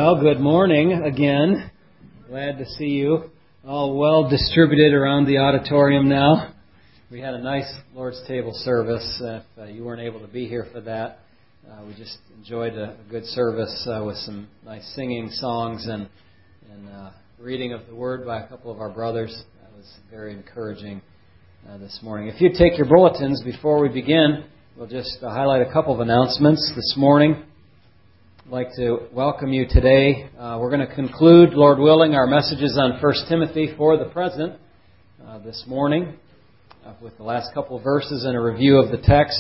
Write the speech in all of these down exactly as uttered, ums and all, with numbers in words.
Well, good morning again. Glad to see you all well distributed around the auditorium now. We had a nice Lord's Table service. If uh, you weren't able to be here for that, uh, we just enjoyed a, a good service uh, with some nice singing songs and, and uh, reading of the Word by a couple of our brothers. That was very encouraging uh, this morning. If you take your bulletins before we begin, we'll just uh, highlight a couple of announcements this morning. I'd like to welcome you today. Uh, we're going to conclude, Lord willing, our messages on First Timothy for the present uh, this morning uh, with the last couple of verses and a review of the text.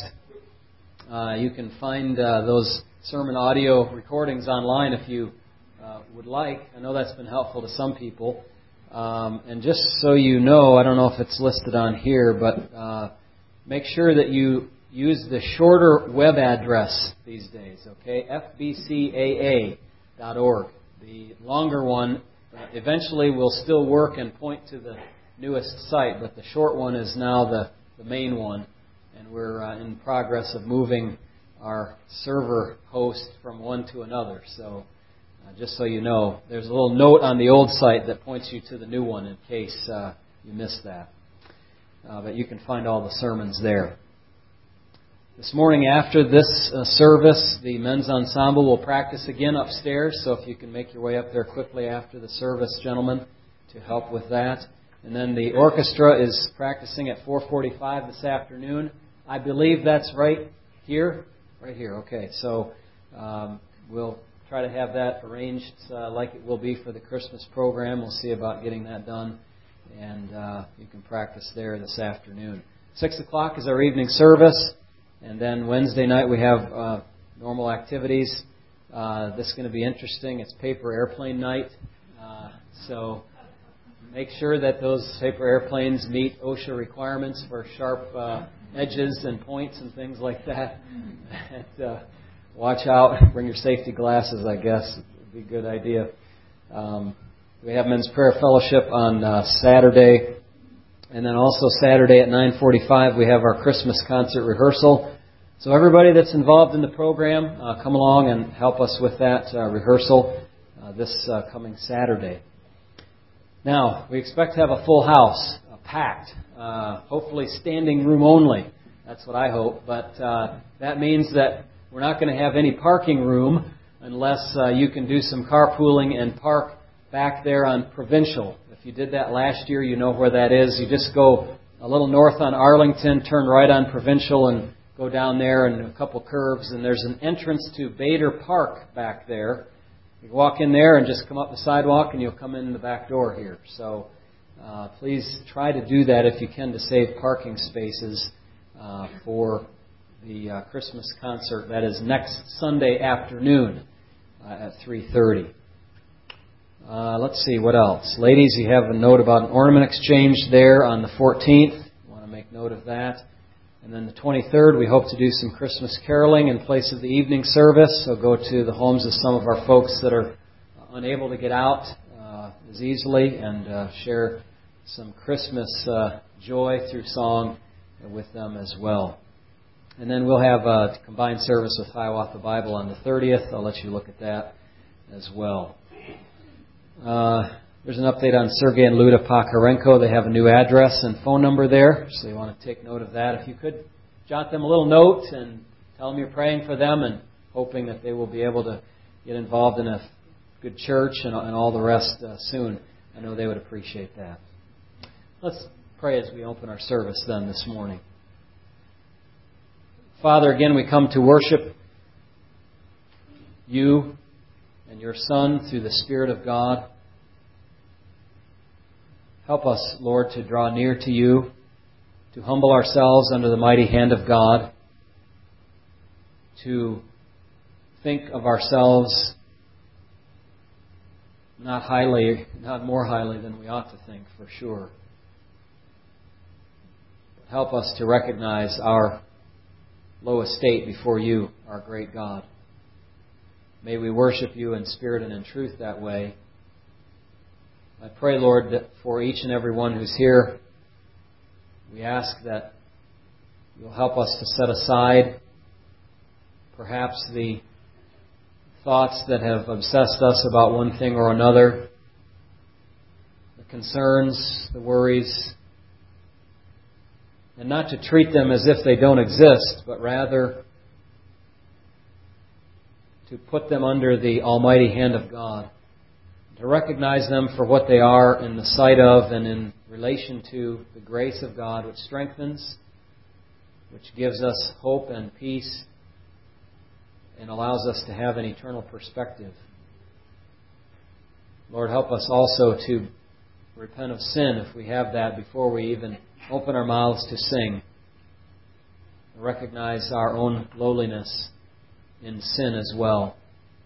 Uh, you can find uh, those sermon audio recordings online if you uh, would like. I know that's been helpful to some people. Um, and just so you know, I don't know if it's listed on here, but uh, make sure that you use the shorter web address these days, okay? F B C A A dot org. The longer one uh, eventually will still work and point to the newest site, but the short one is now the, the main one. And we're uh, in progress of moving our server host from one to another. So uh, just so you know, there's a little note on the old site that points you to the new one in case uh, you missed that. Uh, but you can find all the sermons there. This morning after this uh, service, the men's ensemble will practice again upstairs, so if you can make your way up there quickly after the service, gentlemen, to help with that. And then the orchestra is practicing at four forty-five this afternoon. I believe that's right here? Right here, okay. So um, we'll try to have that arranged uh, like it will be for the Christmas program. We'll see about getting that done, and uh, you can practice there this afternoon. Six o'clock is our evening service. And then Wednesday night we have uh, normal activities. Uh, this is going to be interesting. It's paper airplane night. Uh, so make sure that those paper airplanes meet OSHA requirements for sharp uh, edges and points and things like that. and, uh, watch out. Bring your safety glasses, I guess. Would be a good idea. Um, we have Men's Prayer Fellowship on uh, Saturday. And then also Saturday at nine forty-five we have our Christmas concert rehearsal. So everybody that's involved in the program, uh, come along and help us with that uh, rehearsal uh, this uh, coming Saturday. Now, we expect to have a full house, uh, packed, uh, hopefully standing room only. That's what I hope. But uh, that means that we're not going to have any parking room unless uh, you can do some carpooling and park back there on Provincial. If you did that last year, you know where that is. You just go a little north on Arlington, turn right on Provincial, and go down there and a couple curves, and there's an entrance to Bader Park back there. You walk in there and just come up the sidewalk, and you'll come in the back door here. So uh, please try to do that if you can to save parking spaces uh, for the uh, Christmas concert. That is next Sunday afternoon uh, at three thirty. Uh, let's see, what else? Ladies, you have a note about an ornament exchange there on the fourteenth. You want to make note of that. And then the twenty-third, we hope to do some Christmas caroling in place of the evening service. So go to the homes of some of our folks that are unable to get out uh, as easily and uh, share some Christmas uh, joy through song with them as well. And then we'll have a combined service with Hiawatha Bible on the thirtieth. I'll let you look at that as well. Uh, there's an update on Sergey and Luda Pakarenko. They have a new address and phone number there, so you want to take note of that. If you could jot them a little note and tell them you're praying for them and hoping that they will be able to get involved in a good church and, and all the rest uh, soon. I know they would appreciate that. Let's pray as we open our service then this morning. Father, again we come to worship you and your Son through the Spirit of God. Help us, Lord, to draw near to you, to humble ourselves under the mighty hand of God, to think of ourselves not highly, not more highly than we ought to think, for sure. But help us to recognize our low estate before you, our great God. May we worship you in spirit and in truth that way. I pray, Lord, that for each and every one who's here, we ask that you'll help us to set aside perhaps the thoughts that have obsessed us about one thing or another, the concerns, the worries, and not to treat them as if they don't exist, but rather to put them under the almighty hand of God, to recognize them for what they are in the sight of and in relation to the grace of God, which strengthens, which gives us hope and peace, and allows us to have an eternal perspective. Lord, help us also to repent of sin if we have that before we even open our mouths to sing. Recognize our own lowliness in sin as well.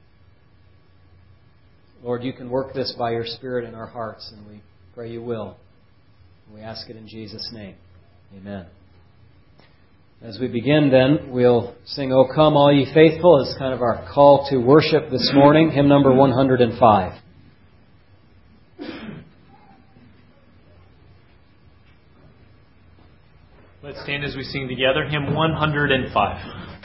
Lord, you can work this by your Spirit in our hearts, and we pray you will. We ask it in Jesus' name. Amen. As we begin then, we'll sing, O Come All Ye Faithful, as kind of our call to worship this morning, hymn number one hundred five. Let's stand as we sing together, hymn one hundred five.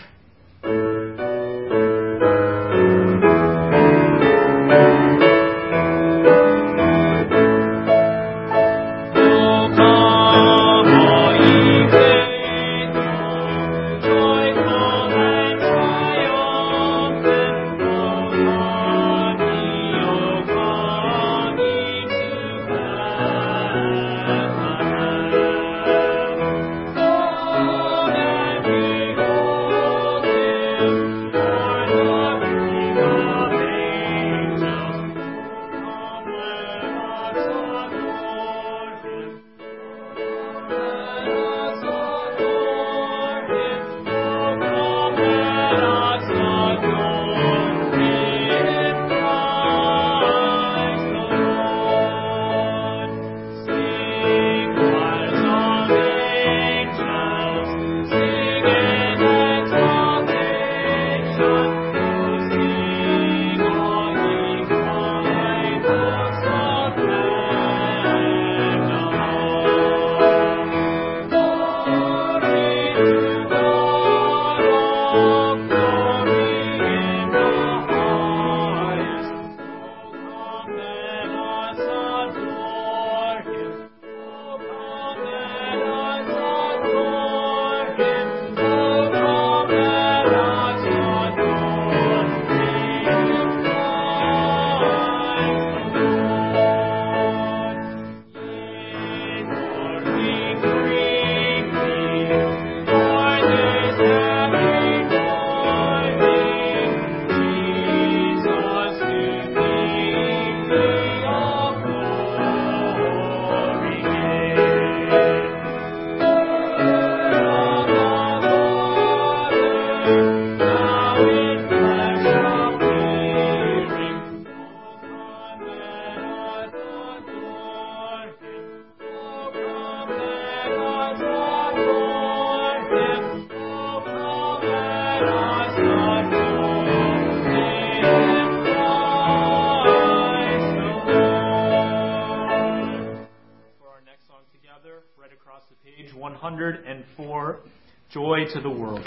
one hundred four, Joy to the World.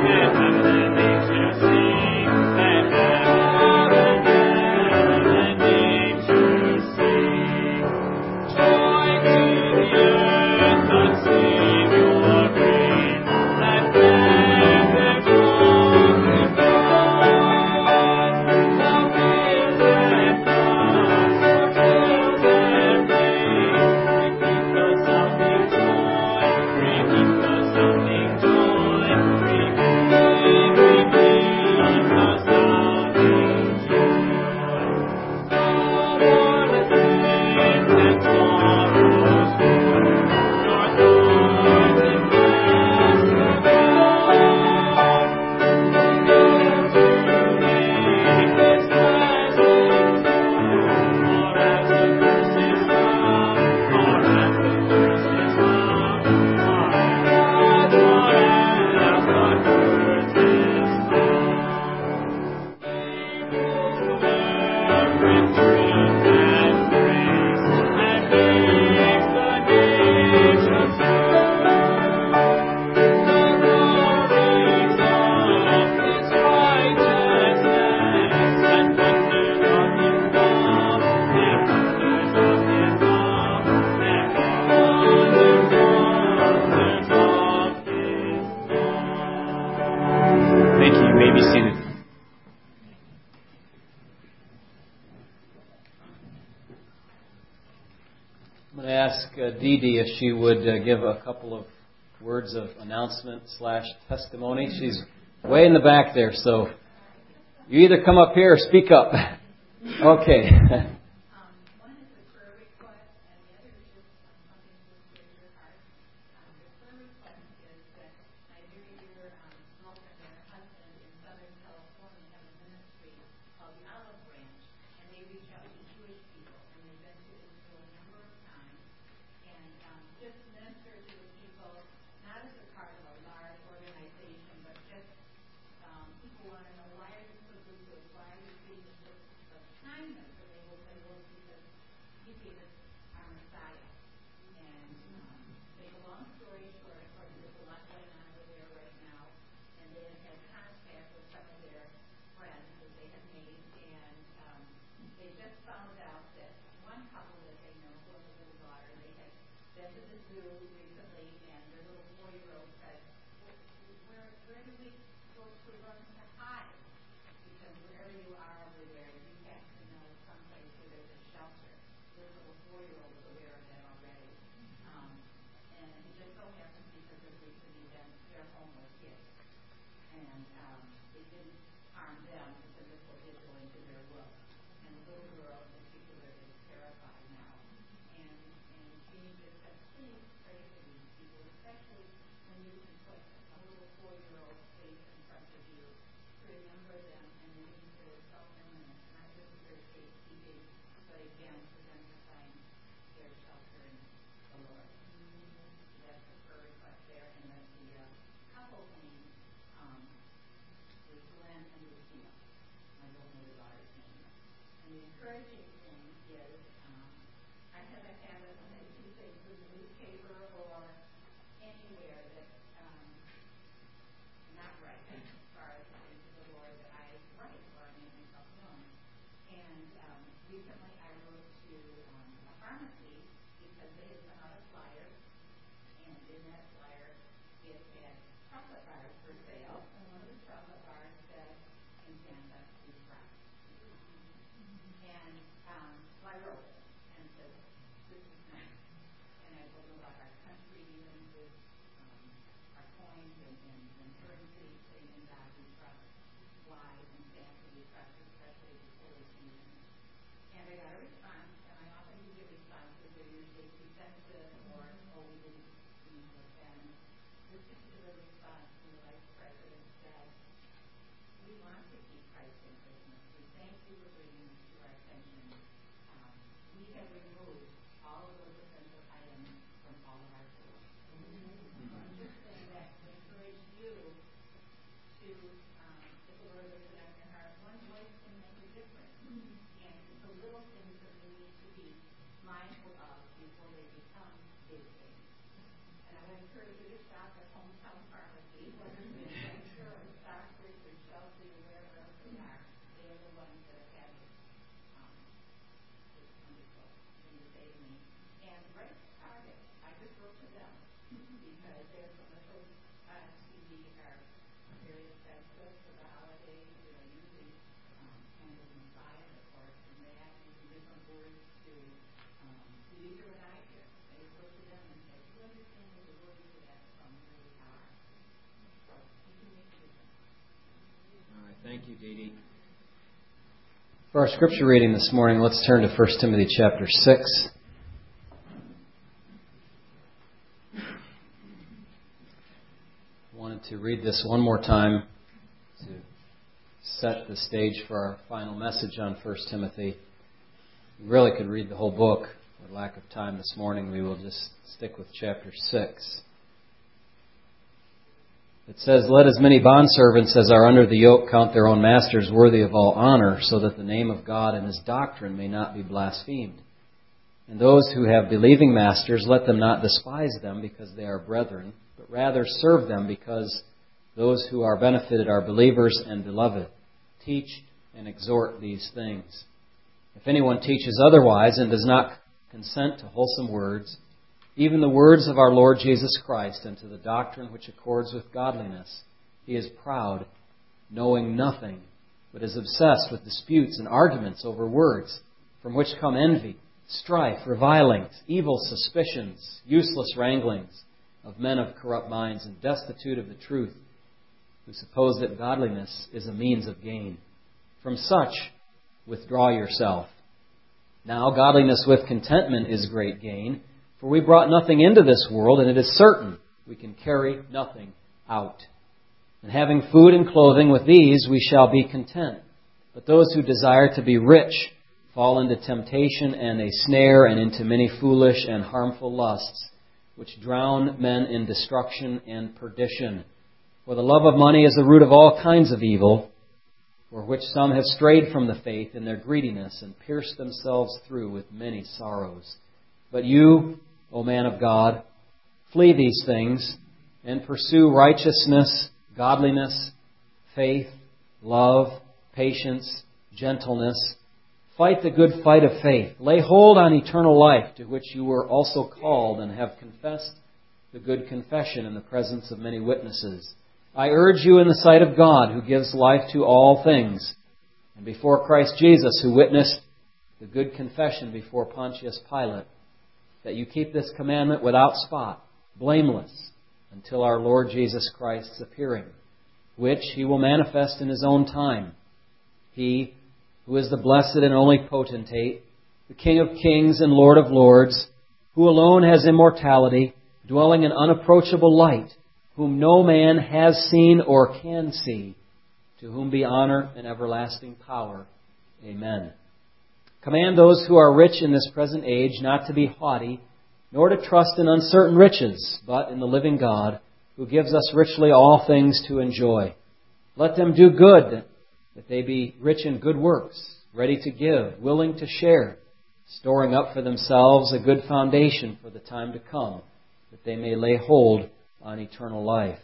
Thank you. uh, Dee Dee if she would uh, give a couple of words of announcement slash testimony. She's way in the back there, so you either come up here or speak up. Okay. Thank you, Dee Dee. For our scripture reading this morning, let's turn to First Timothy chapter six. I wanted to read this one more time to set the stage for our final message on First Timothy. We really could read the whole book. For lack of time this morning, we will just stick with chapter six. It says, "Let as many bondservants as are under the yoke count their own masters worthy of all honor, so that the name of God and His doctrine may not be blasphemed. And those who have believing masters, let them not despise them because they are brethren, but rather serve them because those who are benefited are believers and beloved. Teach and exhort these things. If anyone teaches otherwise and does not consent to wholesome words, even the words of our Lord Jesus Christ, and to the doctrine which accords with godliness, he is proud, knowing nothing, but is obsessed with disputes and arguments over words, from which come envy, strife, revilings, evil suspicions, useless wranglings of men of corrupt minds and destitute of the truth, who suppose that godliness is a means of gain. From such, withdraw yourself. Now, godliness with contentment is great gain, for we brought nothing into this world, and it is certain we can carry nothing out. And having food and clothing, with these we shall be content. But those who desire to be rich fall into temptation and a snare, and into many foolish and harmful lusts, which drown men in destruction and perdition. For the love of money is the root of all kinds of evil, for which some have strayed from the faith in their greediness and pierced themselves through with many sorrows. But you, O man of God, flee these things and pursue righteousness, godliness, faith, love, patience, gentleness. Fight the good fight of faith. Lay hold on eternal life, to which you were also called and have confessed the good confession in the presence of many witnesses. I urge you in the sight of God, who gives life to all things, and before Christ Jesus, who witnessed the good confession before Pontius Pilate, that you keep this commandment without spot, blameless, until our Lord Jesus Christ's appearing, which He will manifest in His own time. He, who is the blessed and only potentate, the King of kings and Lord of lords, who alone has immortality, dwelling in unapproachable light, whom no man has seen or can see, to whom be honor and everlasting power. Amen. Command those who are rich in this present age not to be haughty, nor to trust in uncertain riches, but in the living God, who gives us richly all things to enjoy. Let them do good, that they be rich in good works, ready to give, willing to share, storing up for themselves a good foundation for the time to come, that they may lay hold on eternal life.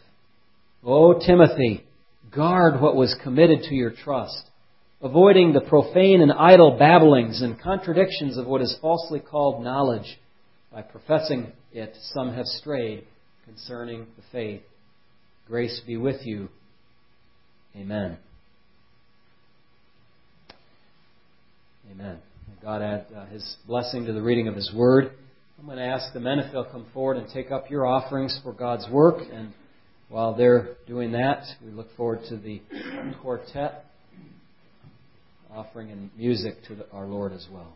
O Timothy, guard what was committed to your trust, avoiding the profane and idle babblings and contradictions of what is falsely called knowledge. By professing it, some have strayed concerning the faith. Grace be with you. Amen. Amen. May God add uh, His blessing to the reading of His Word. I'm going to ask the men if they'll come forward and take up your offerings for God's work. And while they're doing that, we look forward to the quartet offering and music to the, our Lord as well.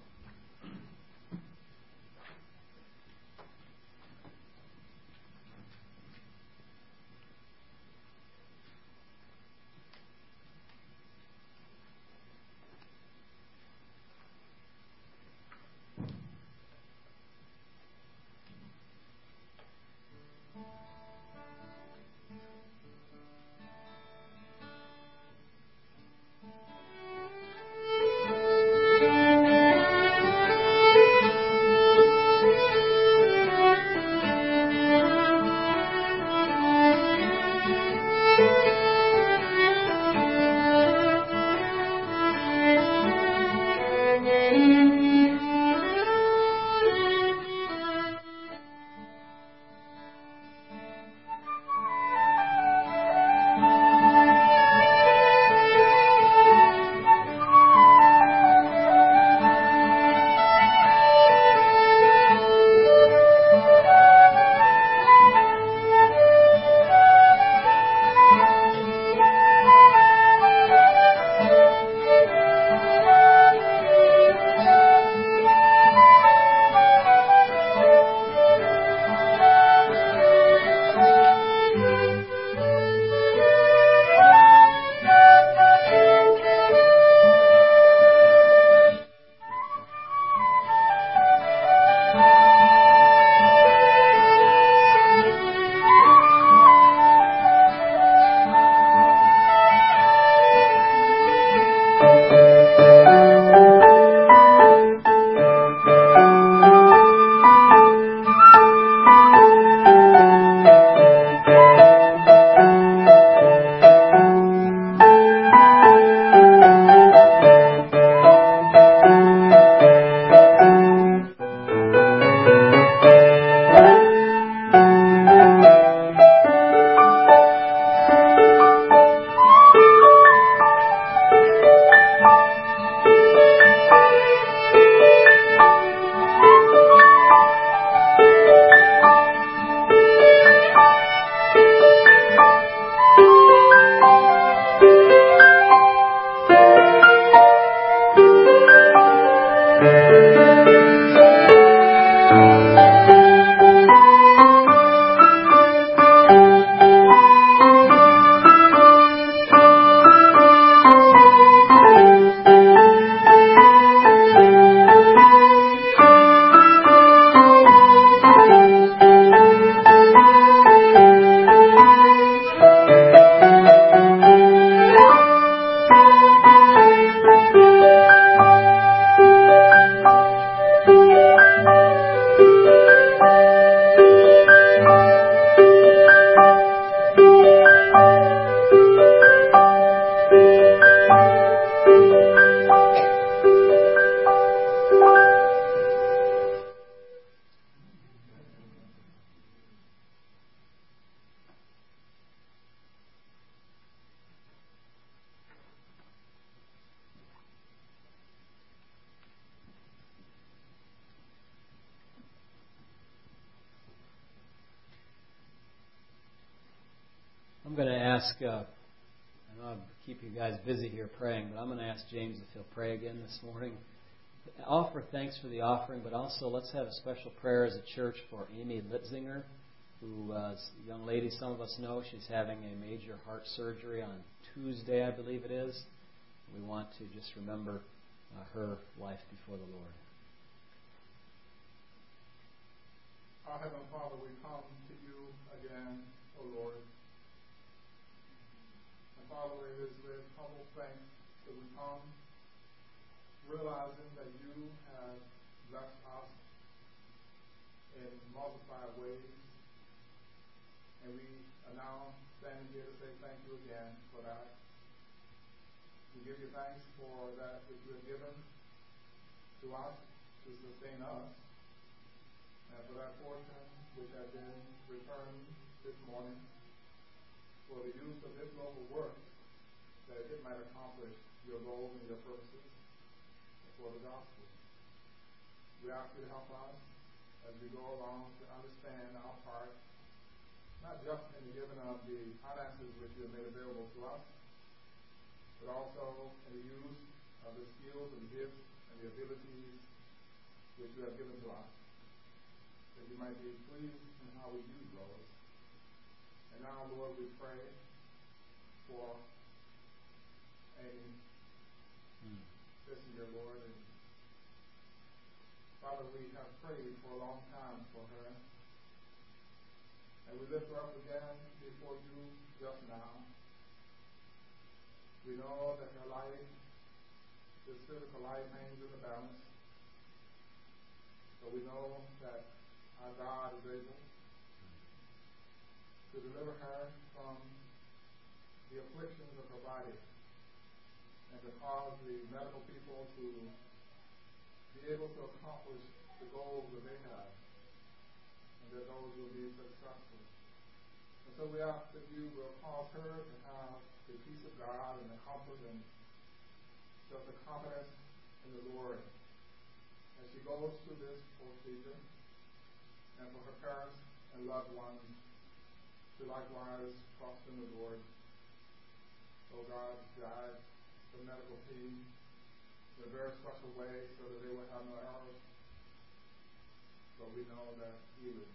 Thank you. I'm going to ask, uh, I know I'll keep you guys busy here praying, but I'm going to ask James if he'll pray again this morning. Offer thanks for the offering, but also let's have a special prayer as a church for Amy Litzinger, who uh, is a young lady some of us know. She's having a major heart surgery on Tuesday, I believe it is. We want to just remember uh, her life before the Lord. Our Heavenly Father, we come to you again, O Lord. And Father, it is with humble thanks that we come, realizing that you have blessed us in multiplied ways. And we are now standing here to say thank you again for that. We give you thanks for that which you have given to us to sustain us, and for that portion which has been returned this morning for the use of this local work, that it might accomplish your goals and your purposes for the gospel. We ask you to help us as we go along to understand our part, not just in the giving of the finances which you have made available to us, but also in the use of the skills and gifts and the abilities which you have given to us, that you might be pleased in how we use those. And now, Lord, we pray for Amy. Mm. Listen, dear Lord, and Father, we have prayed for a long time for her, and we lift her up again before you just now. We know that her life, this physical life, hangs in the balance, but we know that our God is able to deliver her from the afflictions of her body and to cause the medical people to be able to accomplish the goals that they have, and that those will be successful. And so we ask that you will cause her to have the peace of God and the comfort and just the confidence in the Lord as she goes through this procedure, and for her parents and loved ones to likewise trust in the Lord. Oh God, guide the medical team in a very special way so that they will have no errors. But we know that healing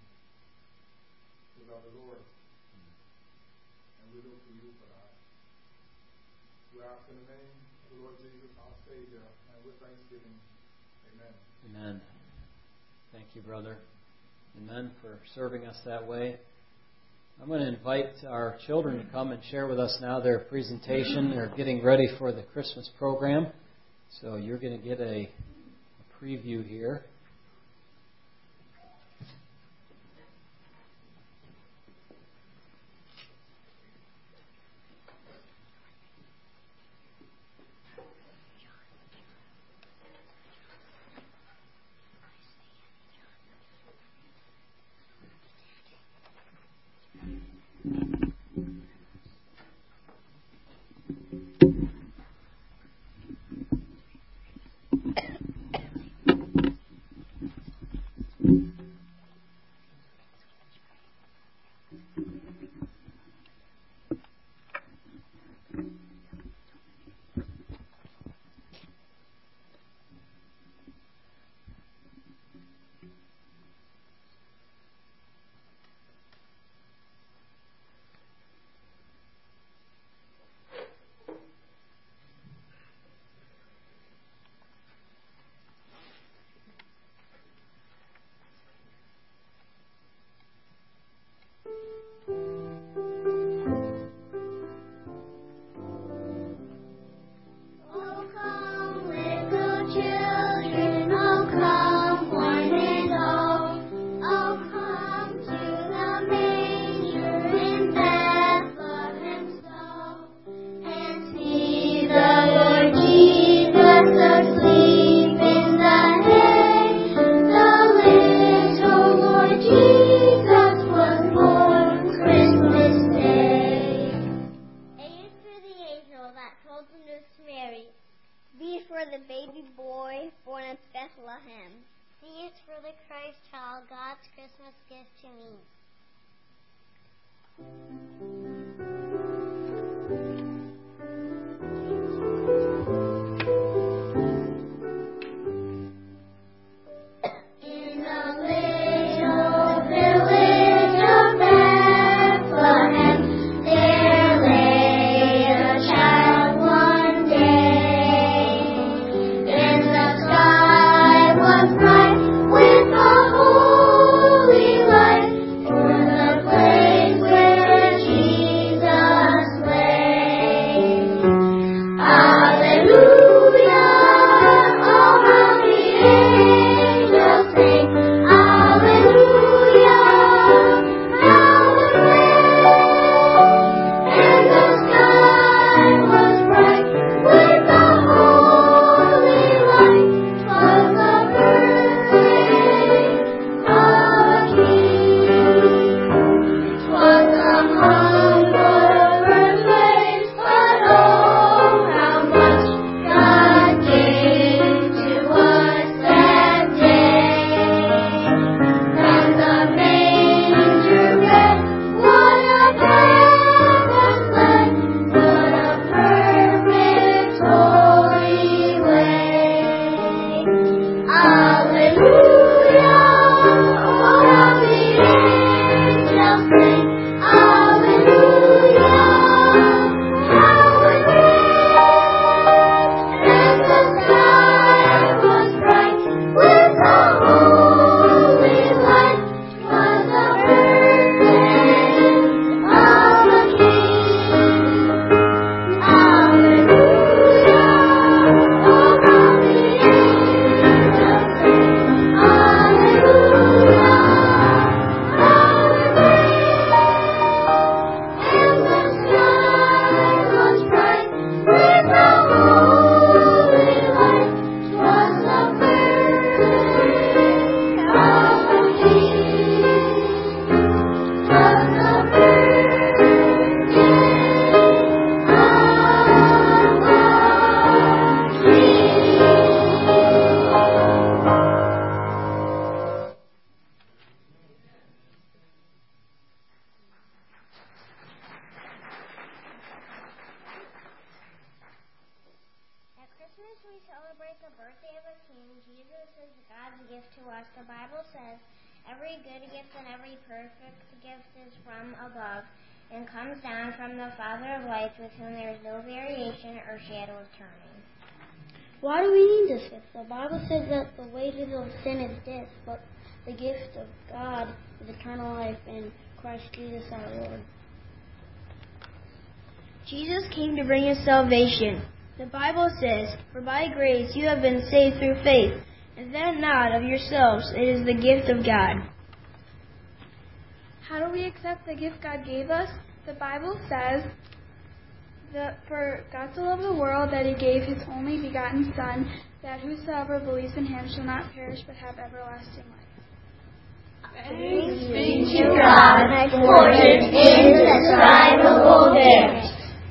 is of the Lord. And we look to you for that. We ask in the name of the Lord Jesus, our Savior, and with thanksgiving. Amen. Amen. Thank you, brother. Amen, for serving us that way. I'm going to invite our children to come and share with us now their presentation. They're getting ready for the Christmas program. So you're going to get a, a preview here. God's Christmas gift to me. from above, and comes down from the Father of lights, with whom there is no variation or shadow of turning. Why do we need this gift? The Bible says that the wages of sin is death, but the gift of God is eternal life in Christ Jesus our Lord. Jesus came to bring us salvation. The Bible says, "For by grace you have been saved through faith, and that not of yourselves, it is the gift of God." How do we accept the gift God gave us? The Bible says that for God so loved the world that he gave his only begotten Son, that whosoever believes in him shall not perish but have everlasting life. Thanks be to God for his indescribable gift.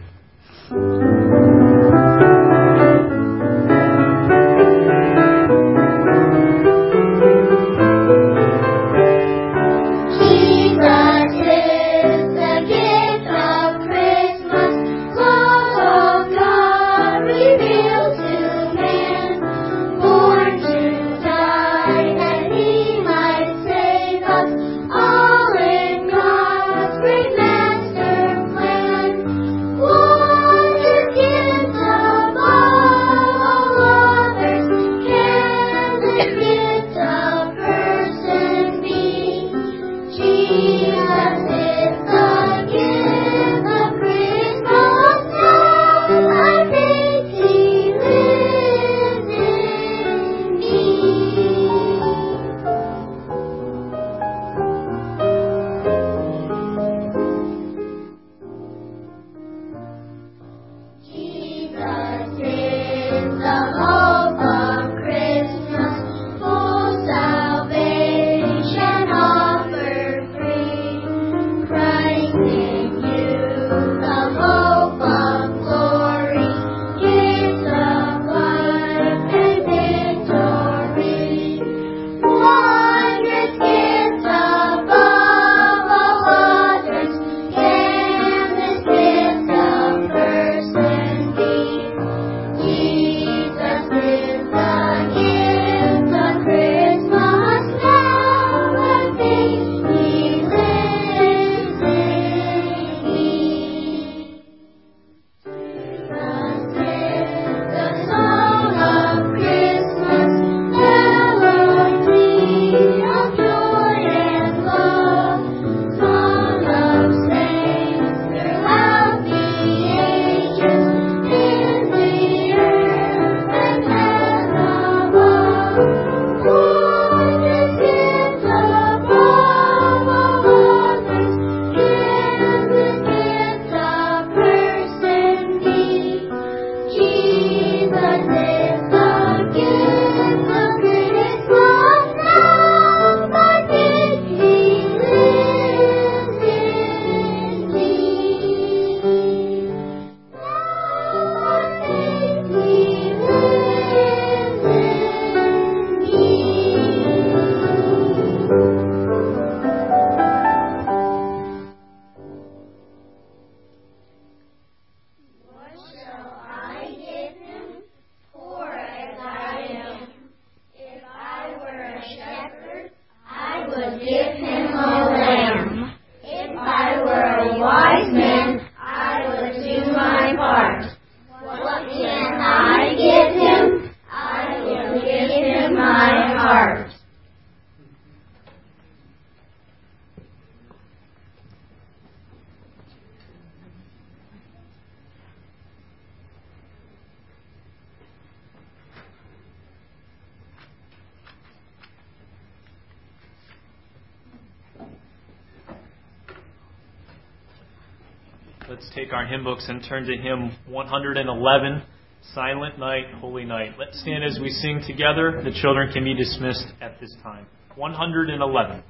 Let's take our hymn books and turn to hymn one eleven, Silent Night, Holy Night. Let's stand as we sing together. The children can be dismissed at this time. one eleven.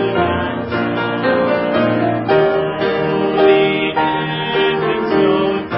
So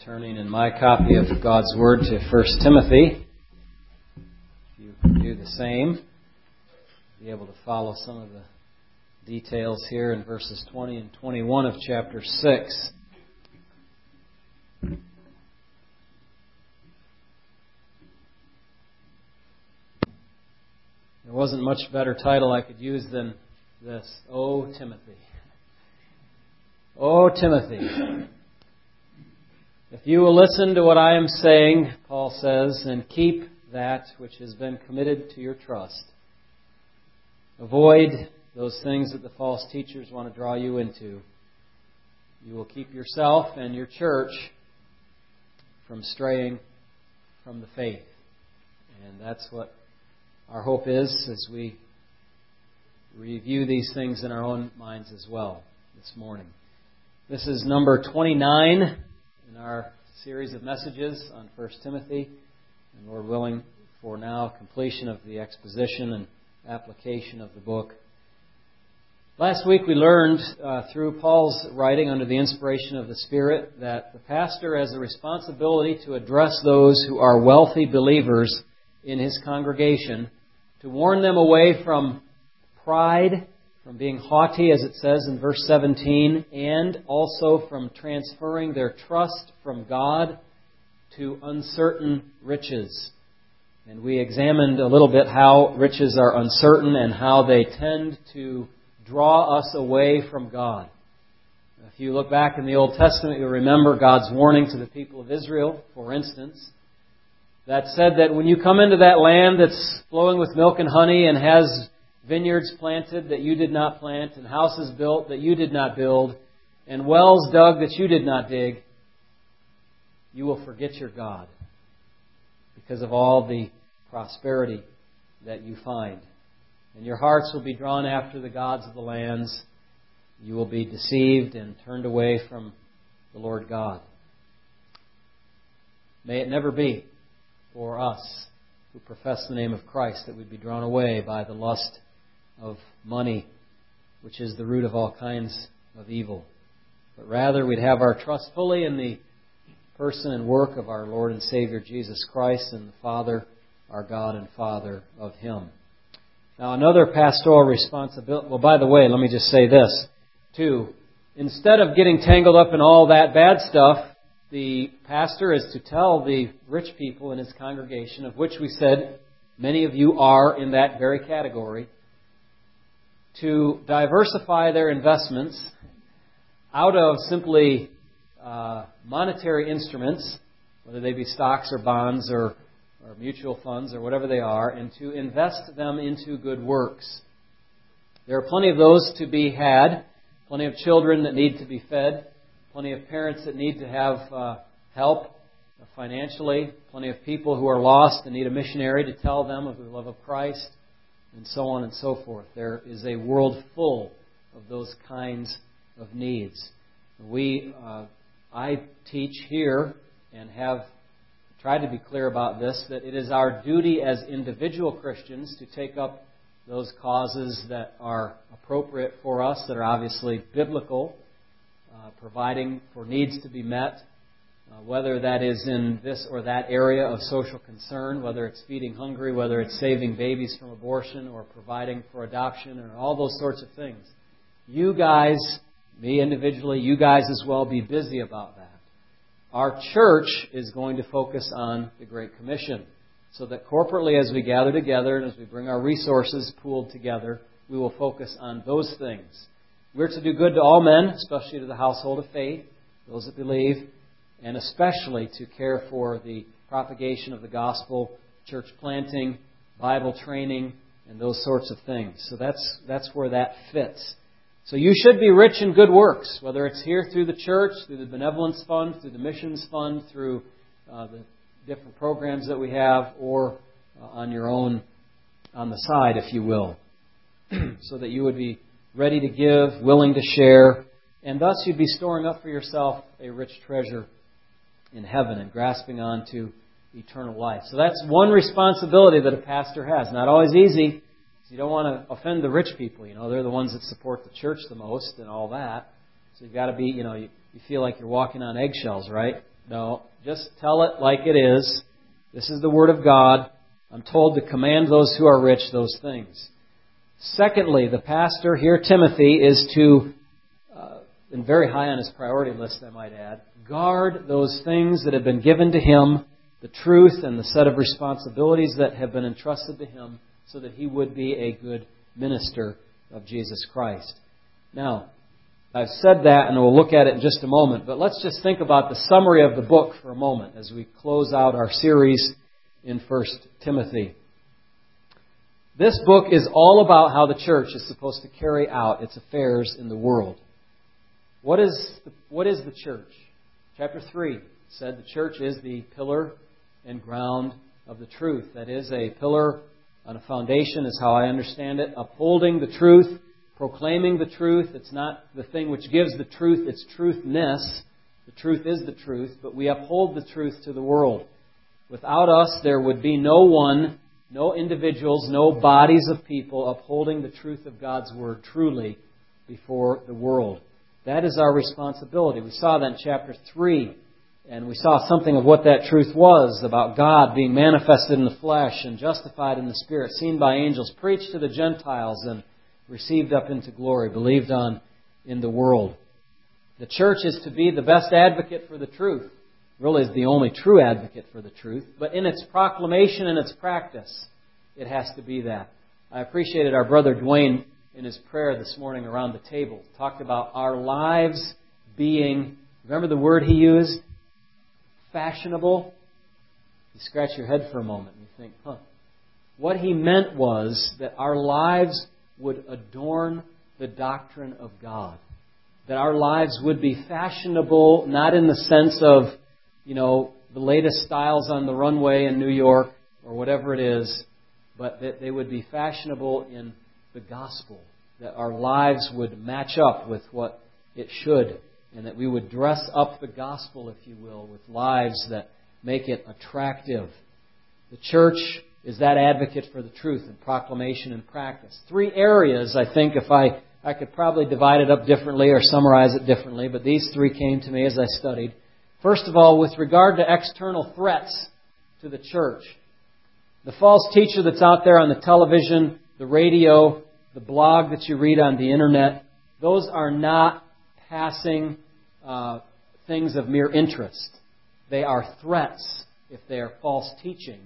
turning in my copy of God's Word to First Timothy. If you do the same, be able to follow some of the details here in verses twenty and twenty-one of chapter six. There wasn't much better title I could use than this, O Timothy. O Timothy. If you will listen to what I am saying, Paul says, and keep that which has been committed to your trust. Avoid those things that the false teachers want to draw you into. You will keep yourself and your church from straying from the faith. And that's what our hope is as we review these things in our own minds as well this morning. This is number twenty-nine in our series of messages on First Timothy, and Lord willing, for now, completion of the exposition and application of the book. Last week we learned uh, through Paul's writing under the inspiration of the Spirit that the pastor has a responsibility to address those who are wealthy believers in his congregation, to warn them away from pride, from being haughty, as it says in verse seventeen, and also from transferring their trust from God to uncertain riches. And we examined a little bit how riches are uncertain and how they tend to draw us away from God. If you look back in the Old Testament, you'll remember God's warning to the people of Israel, for instance, that said that when you come into that land that's flowing with milk and honey and has vineyards planted that you did not plant, and houses built that you did not build, and wells dug that you did not dig, you will forget your God because of all the prosperity that you find. And your hearts will be drawn after the gods of the lands. You will be deceived and turned away from the Lord God. May it never be for us who profess the name of Christ that we'd be drawn away by the lust of money, which is the root of all kinds of evil. But rather we'd have our trust fully in the person and work of our Lord and Savior Jesus Christ and the Father, our God and Father of Him. Now another pastoral responsibility, well by the way, let me just say this too. Instead of getting tangled up in all that bad stuff, the pastor is to tell the rich people in his congregation, of which we said many of you are in that very category, to diversify their investments out of simply uh, monetary instruments, whether they be stocks or bonds or, or mutual funds or whatever they are, and to invest them into good works. There are plenty of those to be had, plenty of children that need to be fed, plenty of parents that need to have uh, help financially, plenty of people who are lost and need a missionary to tell them of the love of Christ, and so on and so forth. There is a world full of those kinds of needs. We, uh, I teach here and have tried to be clear about this, that it is our duty as individual Christians to take up those causes that are appropriate for us, that are obviously biblical, uh, providing for needs to be met, Uh, whether that is in this or that area of social concern, whether it's feeding hungry, whether it's saving babies from abortion or providing for adoption or all those sorts of things. You guys, me individually, you guys as well, be busy about that. Our church is going to focus on the Great Commission so that corporately as we gather together and as we bring our resources pooled together, we will focus on those things. We're to do good to all men, especially to the household of faith, those that believe, and especially to care for the propagation of the gospel, church planting, Bible training, and those sorts of things. So that's that's where that fits. So you should be rich in good works, whether it's here through the church, through the benevolence fund, through the missions fund, through uh, the different programs that we have, or uh, on your own, on the side, if you will, so that you would be ready to give, willing to share, and thus you'd be storing up for yourself a rich treasure in heaven and grasping on to eternal life. So that's one responsibility that a pastor has. Not always easy. You don't want to offend the rich people. You know, they're the ones that support the church the most and all that. So you've got to be, you know, you, you feel like you're walking on eggshells, right? No, just tell it like it is. This is the Word of God. I'm told to command those who are rich those things. Secondly, the pastor here, Timothy, is to, uh, and very high on his priority list, I might add, guard those things that have been given to him, the truth and the set of responsibilities that have been entrusted to him, so that he would be a good minister of Jesus Christ. Now, I've said that, and we'll look at it in just a moment, but let's just think about the summary of the book for a moment as we close out our series in First Timothy. This book is all about how the church is supposed to carry out its affairs in the world. What is the, what is the church? Chapter three said the church is the pillar and ground of the truth. That is, a pillar on a foundation is how I understand it, upholding the truth, proclaiming the truth. It's not the thing which gives the truth its truthness. The truth is the truth, but we uphold the truth to the world. Without us, there would be no one, no individuals, no bodies of people upholding the truth of God's Word truly before the world. That is our responsibility. We saw that in chapter three, and we saw something of what that truth was, about God being manifested in the flesh and justified in the Spirit, seen by angels, preached to the Gentiles, and received up into glory, believed on in the world. The church is to be the best advocate for the truth. Really is the only true advocate for the truth. But in its proclamation and its practice, it has to be that. I appreciated our brother Dwayne in his prayer this morning around the table. Talked about our lives being, remember the word he used? Fashionable. You scratch your head for a moment and you think, huh. What he meant was that our lives would adorn the doctrine of God. That our lives would be fashionable, not in the sense of, you know, the latest styles on the runway in New York or whatever it is, but that they would be fashionable in the gospel. That our lives would match up with what it should, and that we would dress up the gospel, if you will, with lives that make it attractive. The church is that advocate for the truth in proclamation and practice. Three areas, I think, if I, I could probably divide it up differently or summarize it differently, but these three came to me as I studied. First of all, with regard to external threats to the church. The false teacher that's out there on the television, the radio, the blog that you read on the internet, those are not passing uh, things of mere interest. They are threats if they are false teaching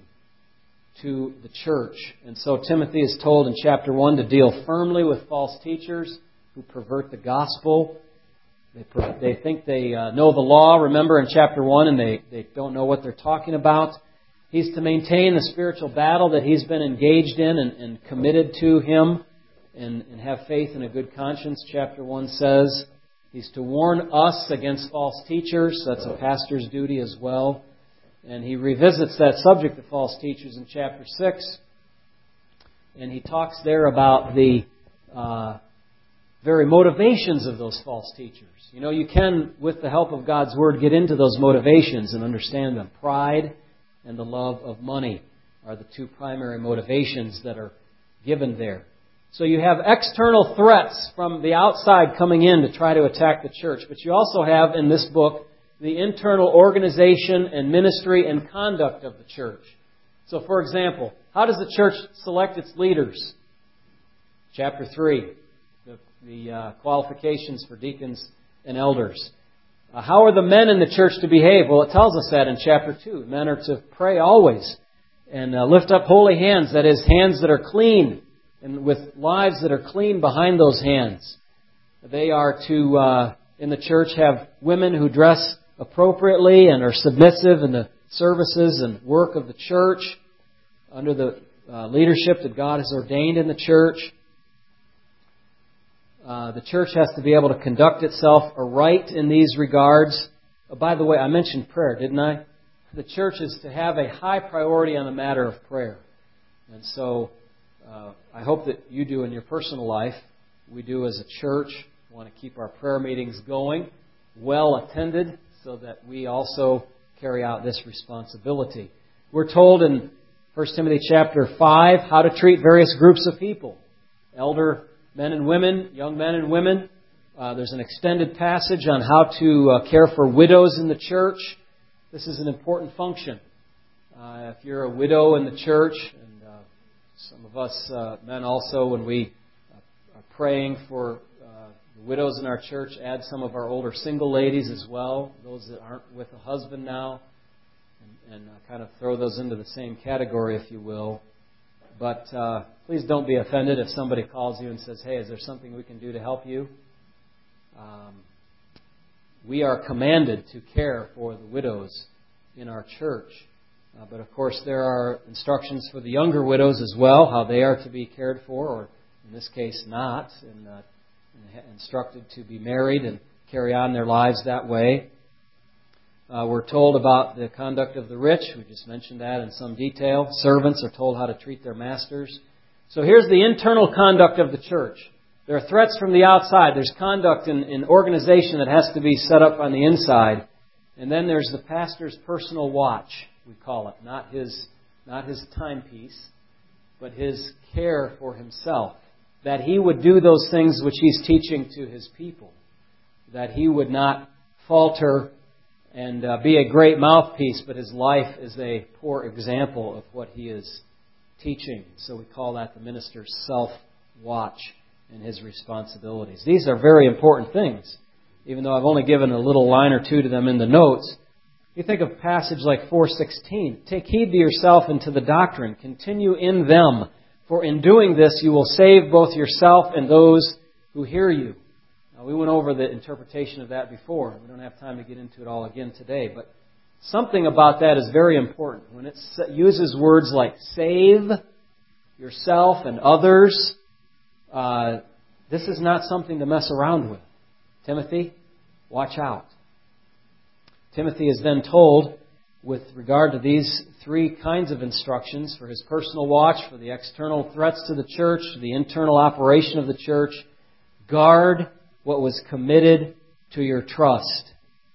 to the church. And so Timothy is told in chapter one to deal firmly with false teachers who pervert the gospel. They, they think they uh, know the law, remember, in chapter one, and they, they don't know what they're talking about. He's to maintain the spiritual battle that he's been engaged in and, and committed to him and, and have faith and a good conscience, chapter one says. He's to warn us against false teachers. That's a pastor's duty as well. And he revisits that subject of false teachers in chapter six. And he talks there about the uh, very motivations of those false teachers. You know, you can, with the help of God's Word, get into those motivations and understand them. Pride and the love of money are the two primary motivations that are given there. So you have external threats from the outside coming in to try to attack the church. But you also have in this book the internal organization and ministry and conduct of the church. So, for example, how does the church select its leaders? Chapter three, the, the uh, qualifications for deacons and elders. Uh, how are the men in the church to behave? Well, it tells us that in chapter two. Men are to pray always and uh, lift up holy hands, that is, hands that are clean, and with lives that are clean behind those hands. They are to, uh, in the church, have women who dress appropriately and are submissive in the services and work of the church under the uh, leadership that God has ordained in the church. Uh, the church has to be able to conduct itself aright in these regards. Oh, by the way, I mentioned prayer, didn't I? The church is to have a high priority on the matter of prayer. And so uh, I hope that you do in your personal life. We do as a church. We want to keep our prayer meetings going, well attended, so that we also carry out this responsibility. We're told in First Timothy chapter five how to treat various groups of people. Elder men and women, young men and women. Uh, there's an extended passage on how to uh, care for widows in the church. this is an important function. Uh, if you're a widow in the church, and uh, some of us uh, men also, when we uh, are praying for uh, the widows in our church, add some of our older single ladies as well, those that aren't with a husband now, and, and uh, kind of throw those into the same category, if you will. But uh, please don't be offended if somebody calls you and says, hey, is there something we can do to help you? Um, we are commanded to care for the widows in our church. Uh, but of course there are instructions for the younger widows as well, how they are to be cared for, or in this case not, and, uh, and instructed to be married and carry on their lives that way. Uh, we're told about the conduct of the rich. We just mentioned that in some detail. Servants are told how to treat their masters. So here's the internal conduct of the church. There are threats from the outside. There's conduct in, in organization that has to be set up on the inside. And then there's the pastor's personal watch, we call it. Not his, not his timepiece, but his care for himself. That he would do those things which he's teaching to his people. That he would not falter and uh, be a great mouthpiece, but his life is a poor example of what he is teaching. So we call that the minister's self-watch and his responsibilities. These are very important things, even though I've only given a little line or two to them in the notes. You think of a passage like four sixteen. Take heed to yourself and to the doctrine. Continue in them. For in doing this you will save both yourself and those who hear you. Now, we went over the interpretation of that before. We don't have time to get into it all again today. But something about that is very important. When it uses words like save yourself and others, uh, this is not something to mess around with. Timothy, watch out. Timothy is then told, with regard to these three kinds of instructions, for his personal watch, for the external threats to the church, to the internal operation of the church, guard what was committed to your trust.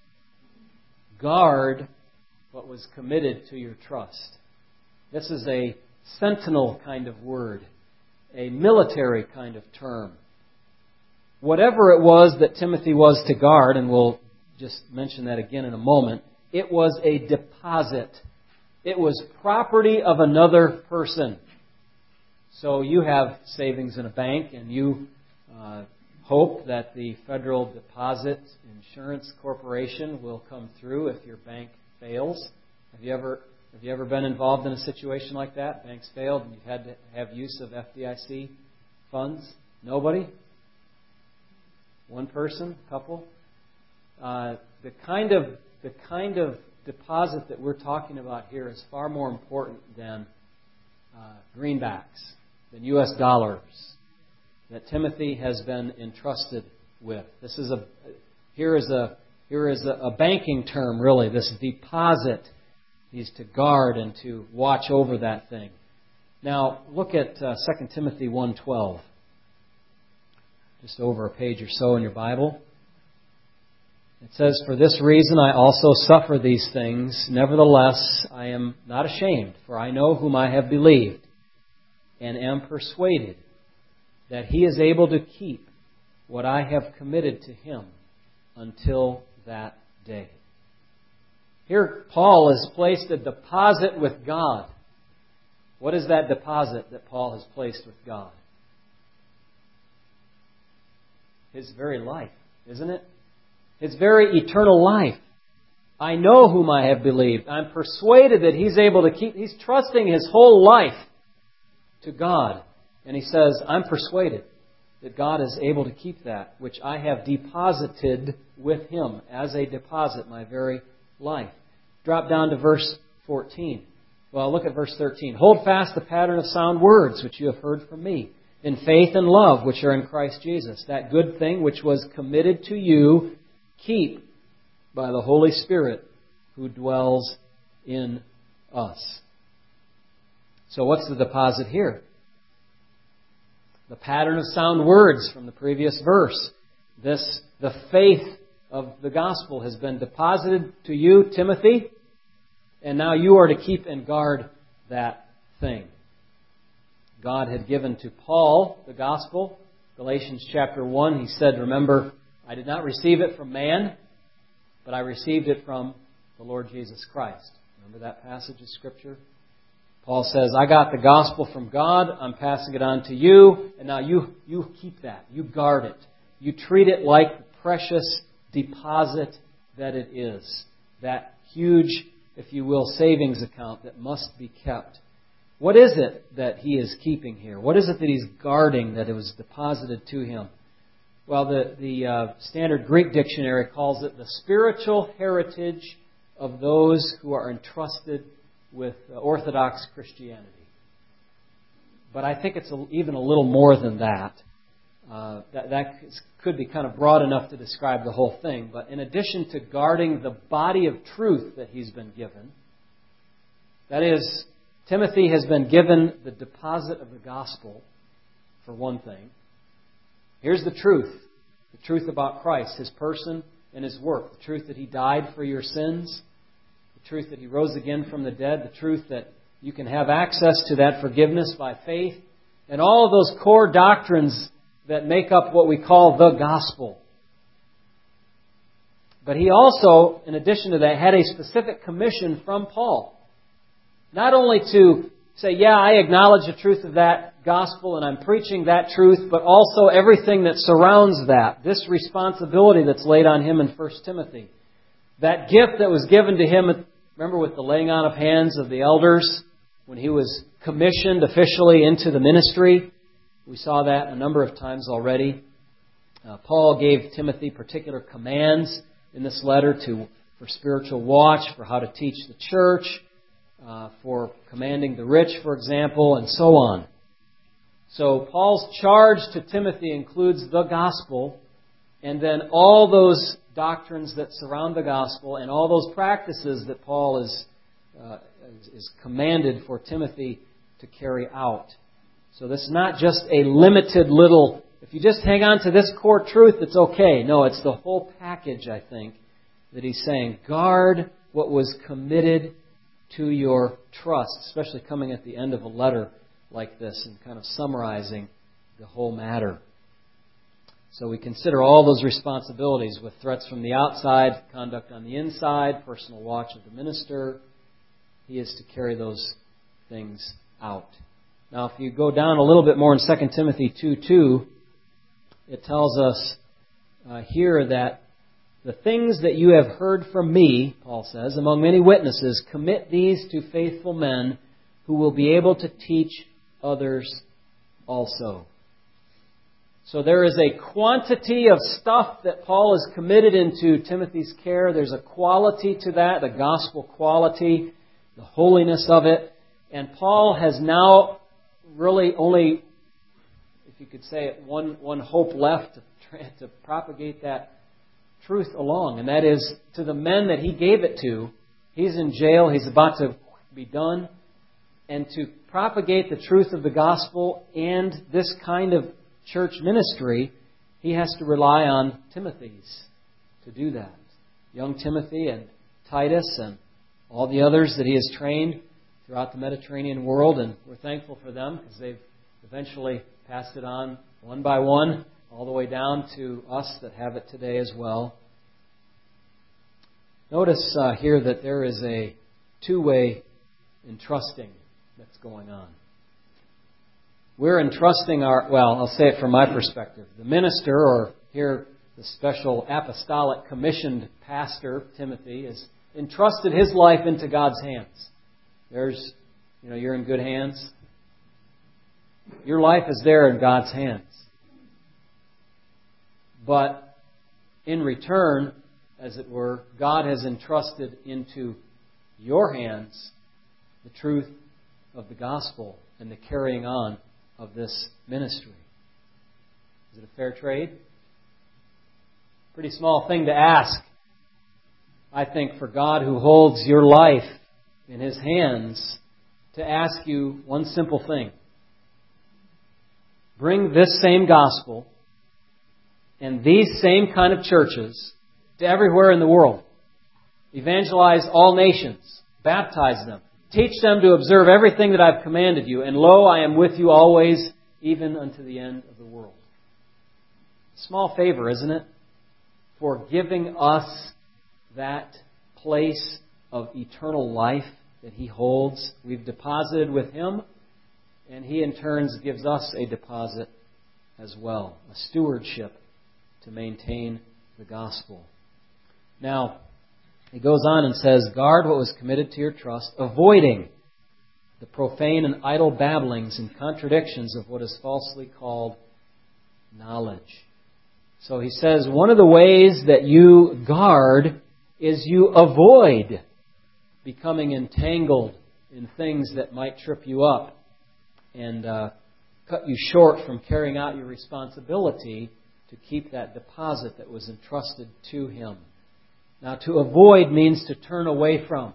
Guard what was committed to your trust. This is a sentinel kind of word, a military kind of term. Whatever it was that Timothy was to guard, and we'll just mention that again in a moment, it was a deposit. It was property of another person. So you have savings in a bank, and you uh, hope that the Federal Deposit Insurance Corporation will come through if your bank fails. Have you ever have you ever been involved in a situation like that? Banks failed and you've had to have use of F D I C funds? Nobody? One person? Couple? Uh, the kind of the kind of deposit that we're talking about here is far more important than uh, greenbacks, than U S dollars, that Timothy has been entrusted with. This is a here is a here is a, a banking term, really. This deposit, he's to guard and to watch over that thing. Now look at uh, Second Timothy one twelve, just over a page or so in your Bible. It says, "For this reason I also suffer these things. Nevertheless, I am not ashamed, for I know whom I have believed, and am persuaded that He is able to keep what I have committed to Him until that day." Here, Paul has placed a deposit with God. What is that deposit that Paul has placed with God? His very life, isn't it? His very eternal life. I know whom I have believed. I'm persuaded that He's able to keep... He's trusting his whole life to God. And he says, I'm persuaded that God is able to keep that which I have deposited with Him as a deposit, my very life. Drop down to verse fourteen. Well, look at verse thirteen. "Hold fast the pattern of sound words which you have heard from me, in faith and love which are in Christ Jesus. That good thing which was committed to you, keep by the Holy Spirit who dwells in us." So what's the deposit here? The pattern of sound words from the previous verse. This, the faith of the gospel has been deposited to you, Timothy, and now you are to keep and guard that thing. God had given to Paul the gospel. Galatians chapter one, he said, "Remember, I did not receive it from man, but I received it from the Lord Jesus Christ. Remember that passage of Scripture? Paul says, I got the gospel from God, I'm passing it on to you, and now you, you keep that. You guard it. You treat it like the precious deposit that it is. That huge, if you will, savings account that must be kept. What is it that he is keeping here? What is it that he's guarding that it was deposited to him? Well, the, the uh, Standard Greek Dictionary calls it the spiritual heritage of those who are entrusted with uh, Orthodox Christianity. But I think it's a, even a little more than that. Uh, that. That could be kind of broad enough to describe the whole thing. But in addition to guarding the body of truth that he's been given, that is, Timothy has been given the deposit of the gospel, for one thing. Here's the truth. The truth about Christ, His person and His work. The truth that He died for your sins. The truth that He rose again from the dead. The truth that you can have access to that forgiveness by faith. And all of those core doctrines that make up what we call the gospel. But he also, in addition to that, had a specific commission from Paul. Not only to say, yeah, I acknowledge the truth of that gospel and I'm preaching that truth, but also everything that surrounds that. This responsibility that's laid on him in First Timothy. That gift that was given to him, remember with the laying on of hands of the elders, when he was commissioned officially into the ministry. We saw that a number of times already. Uh, Paul gave Timothy particular commands in this letter to for spiritual watch, for how to teach the church, uh, for commanding the rich, for example, and so on. So Paul's charge to Timothy includes the gospel, and then all those doctrines that surround the gospel, and all those practices that Paul is uh, is, is commanded for Timothy to carry out. So this is not just a limited little, if you just hang on to this core truth, it's okay. No, it's the whole package, I think, that he's saying. Guard what was committed to your trust, especially coming at the end of a letter like this and kind of summarizing the whole matter. So we consider all those responsibilities with threats from the outside, conduct on the inside, personal watch of the minister. He is to carry those things out. Now, if you go down a little bit more in Second Timothy two two, it tells us uh, here that the things that you have heard from me, Paul says, among many witnesses, commit these to faithful men who will be able to teach others also. So there is a quantity of stuff that Paul has committed into Timothy's care. There's a quality to that, the gospel quality, the holiness of it. And Paul has now really only, if you could say it, one, one hope left to, to propagate that truth along. And that is to the men that he gave it to. He's in jail. He's about to be done. And to propagate the truth of the gospel and this kind of church ministry, he has to rely on Timothy's to do that. Young Timothy and Titus and all the others that he has trained throughout the Mediterranean world, and we're thankful for them because they've eventually passed it on one by one all the way down to us that have it today as well. Notice uh, here that there is a two-way entrusting that's going on. We're entrusting our, well, I'll say it from my perspective. The minister, or here the special apostolic commissioned pastor, Timothy, has entrusted his life into God's hands. There's, you know, you're in good hands. Your life is there in God's hands. But in return, as it were, God has entrusted into your hands the truth of the gospel and the carrying on of this ministry. Is it a fair trade? Pretty small thing to ask, I think, for God who holds your life in His hands to ask you one simple thing. Bring this same gospel and these same kind of churches to everywhere in the world. Evangelize all nations. Baptize them. Teach them to observe everything that I've commanded you. And lo, I am with you always, even unto the end of the world. Small favor, isn't it? For giving us that place of eternal life that He holds. We've deposited with Him, and He in turn gives us a deposit as well, a stewardship to maintain the gospel. Now, he goes on and says, guard what was committed to your trust, avoiding the profane and idle babblings and contradictions of what is falsely called knowledge. So he says, one of the ways that you guard is you avoid becoming entangled in things that might trip you up and uh, cut you short from carrying out your responsibility to keep that deposit that was entrusted to Him. Now, to avoid means to turn away from.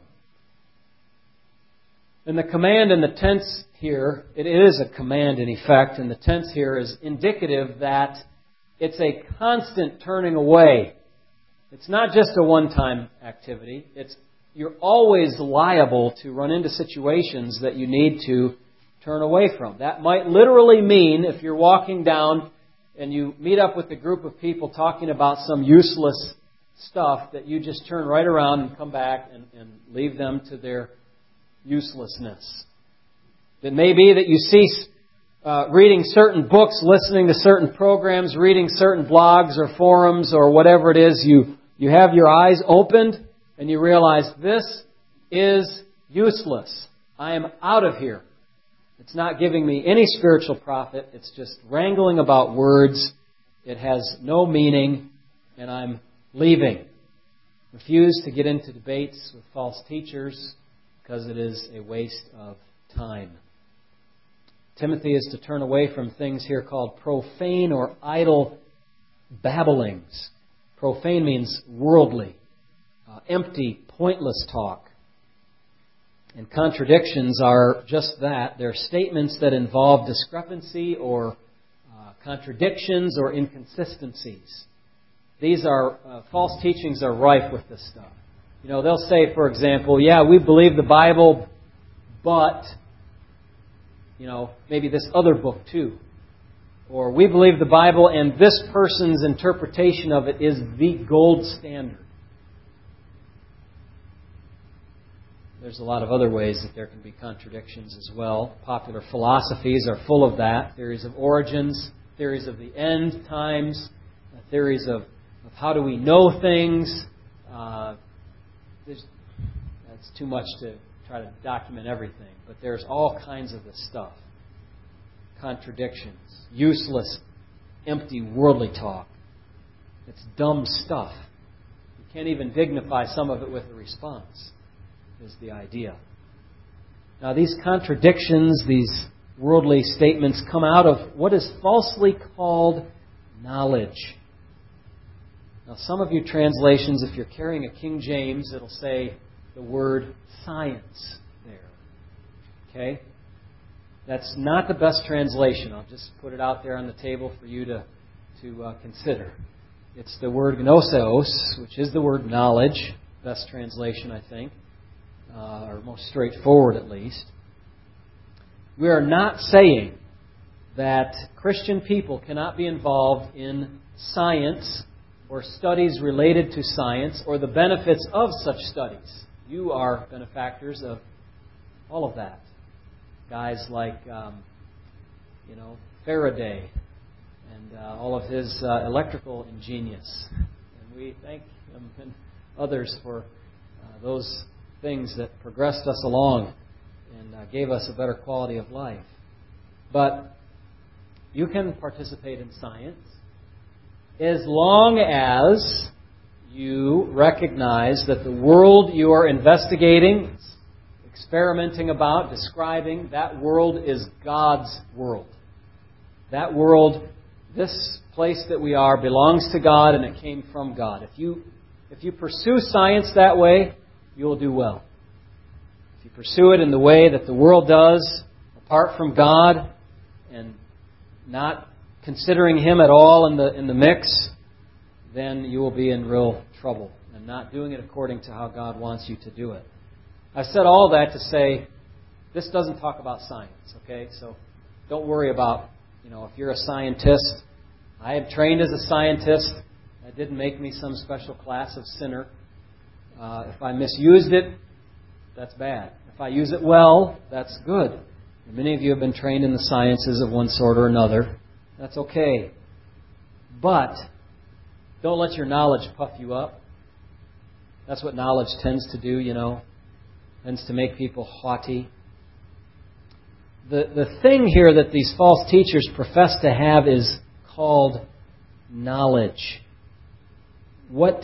And the command in the tense here, it is a command in effect, and the tense here is indicative that it's a constant turning away. It's not just a one-time activity. It's you're always liable to run into situations that you need to turn away from. That might literally mean if you're walking down and you meet up with a group of people talking about some useless stuff, that you just turn right around and come back and, and leave them to their uselessness. It may be that you cease uh, reading certain books, listening to certain programs, reading certain blogs or forums or whatever it is. You, you have your eyes opened and you realize this is useless. I am out of here. It's not giving me any spiritual profit. It's just wrangling about words. It has no meaning, and I'm leaving. Refuse to get into debates with false teachers because it is a waste of time. Timothy is to turn away from things here called profane or idle babblings. Profane means worldly, uh, empty, pointless talk. And contradictions are just that. They're statements that involve discrepancy or uh, contradictions or inconsistencies. These are, uh, false teachings are rife with this stuff. You know, they'll say, for example, yeah, we believe the Bible, but, you know, maybe this other book too. Or we believe the Bible and this person's interpretation of it is the gold standard. There's a lot of other ways that there can be contradictions as well. Popular philosophies are full of that. Theories of origins, theories of the end times, theories of, of how do we know things. Uh, there's, that's too much to try to document everything. But there's all kinds of this stuff. Contradictions, useless, empty, worldly talk. It's dumb stuff. You can't even dignify some of it with a response. Is the idea. Now, these contradictions, these worldly statements come out of what is falsely called knowledge. Now, some of you translations, if you're carrying a King James, it'll say the word science there. Okay? That's not the best translation. I'll just put it out there on the table for you to, to uh, consider. It's the word gnoseos, which is the word knowledge. Best translation, I think. Uh, or most straightforward at least. We are not saying that Christian people cannot be involved in science or studies related to science or the benefits of such studies. You are benefactors of all of that. Guys like, um, you know, Faraday and uh, all of his uh, electrical ingenious. And we thank him and others for uh, those things that progressed us along and uh, gave us a better quality of life. But you can participate in science as long as you recognize that the world you are investigating, experimenting about, describing, that world is God's world. That world, this place that we are, belongs to God and it came from God. If you, if you pursue science that way, you will do well. If you pursue it in the way that the world does, apart from God, and not considering Him at all in the in the mix, then you will be in real trouble and not doing it according to how God wants you to do it. I said all that to say this doesn't talk about science, okay? So don't worry about, you know, if you're a scientist. I am trained as a scientist. That didn't make me some special class of sinner. Uh, if I misused it that's bad. If I use it well, that's good. And many of you have been trained in the sciences of one sort or another. That's okay. But don't let your knowledge puff you up. That's what knowledge tends to do, you know. Tends to make people haughty. The, the thing here that these false teachers profess to have is called knowledge. What,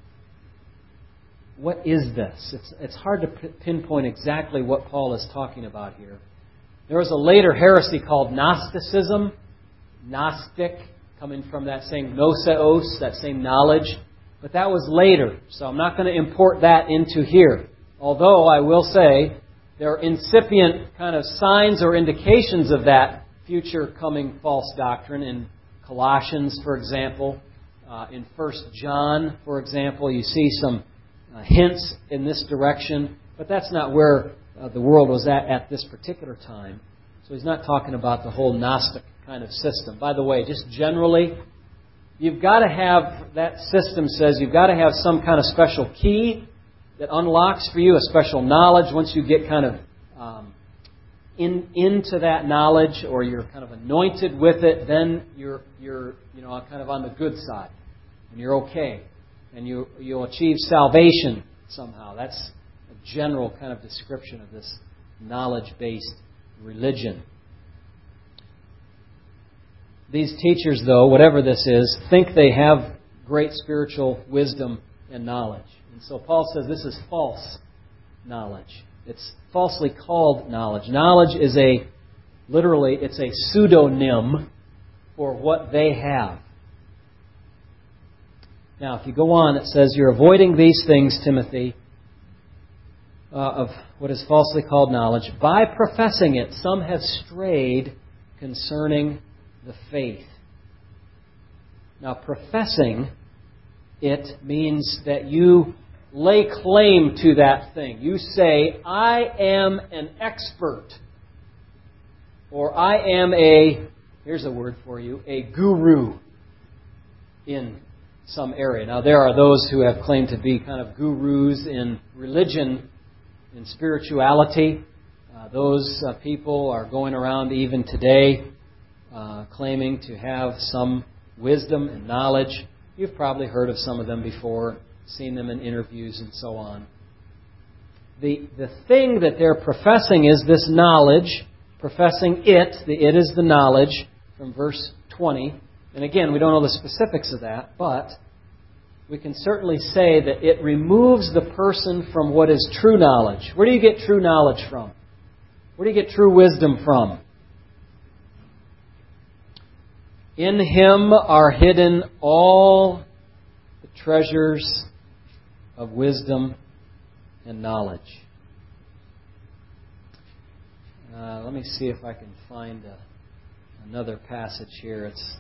what is this? It's, it's hard to pinpoint exactly what Paul is talking about here. There was a later heresy called Gnosticism. Gnostic, coming from that same gnoseos, that same knowledge. But that was later, so I'm not going to import that into here. Although I will say there are incipient kind of signs or indications of that future coming false doctrine in Colossians, for example. Uh, in First John, for example, you see some uh, hints in this direction. But that's not where uh, the world was at at this particular time. So he's not talking about the whole Gnostic kind of system. By the way, just generally, you've got to have, that system says you've got to have some kind of special key that unlocks for you a special knowledge. Once you get kind of um, in into that knowledge, or you're kind of anointed with it, then you're you're you know kind of on the good side, and you're okay, and you you'll achieve salvation somehow. That's a general kind of description of this knowledge-based religion. These teachers, though, whatever this is, think they have great spiritual wisdom and knowledge. And so Paul says this is false knowledge. It's falsely called knowledge. Knowledge is a, literally, it's a pseudonym for what they have. Now, if you go on, it says, you're avoiding these things, Timothy, uh, of what is falsely called knowledge. By professing it, some have strayed concerning the faith. Now, professing it means that you lay claim to that thing. You say, I am an expert. Or I am a, here's a word for you, a guru in some area. Now, there are those who have claimed to be kind of gurus in religion, in spirituality. Uh, those uh, people are going around even today uh, claiming to have some wisdom and knowledge. You've probably heard of some of them before, seen them in interviews and so on. The, the thing that they're professing is this knowledge, professing it, the it is the knowledge, from verse twenty. And again, we don't know the specifics of that, but we can certainly say that it removes the person from what is true knowledge. Where do you get true knowledge from? Where do you get true wisdom from? In Him are hidden all the treasures of wisdom and knowledge. Uh, let me see if I can find a, another passage here. It's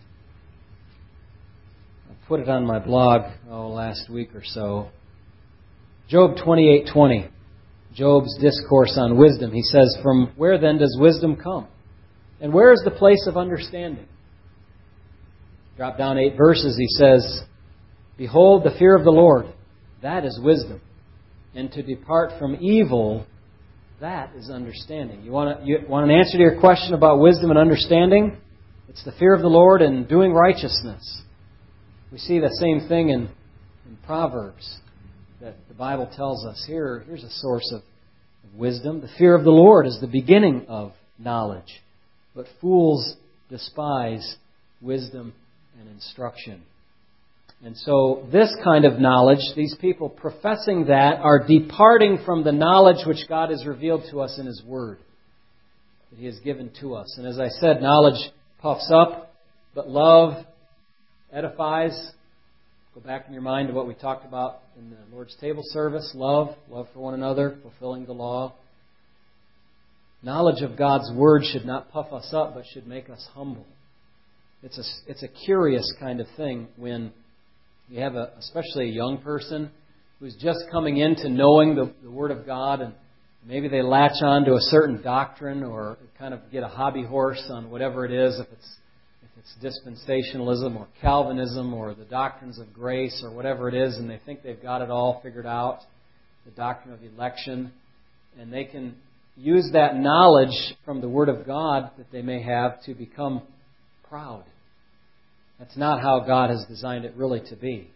I put it on my blog oh, last week or so. Job twenty-eight twenty. Job's discourse on wisdom. He says, from where then does wisdom come? And where is the place of understanding? Drop down eight verses. He says, behold, the fear of the Lord, that is wisdom. And to depart from evil, that is understanding. You want, to, you want an answer to your question about wisdom and understanding? It's the fear of the Lord and doing righteousness. We see the same thing in, in Proverbs that the Bible tells us. Here, here's a source of, of wisdom. The fear of the Lord is the beginning of knowledge. But fools despise wisdom and instruction. And so this kind of knowledge, these people professing that, are departing from the knowledge which God has revealed to us in His Word, that He has given to us. And as I said, knowledge puffs up, but love edifies. Go back in your mind to what we talked about in the Lord's table service. Love, love for one another, fulfilling the law. Knowledge of God's Word should not puff us up, but should make us humble. It's a, it's a curious kind of thing when you have, a, especially a young person who's just coming into knowing the, the Word of God, and maybe they latch on to a certain doctrine or kind of get a hobby horse on whatever it is, if it's if it's dispensationalism or Calvinism or the doctrines of grace or whatever it is, and they think they've got it all figured out, the doctrine of election. And they can use that knowledge from the Word of God that they may have to become proud. That's not how God has designed it really to be.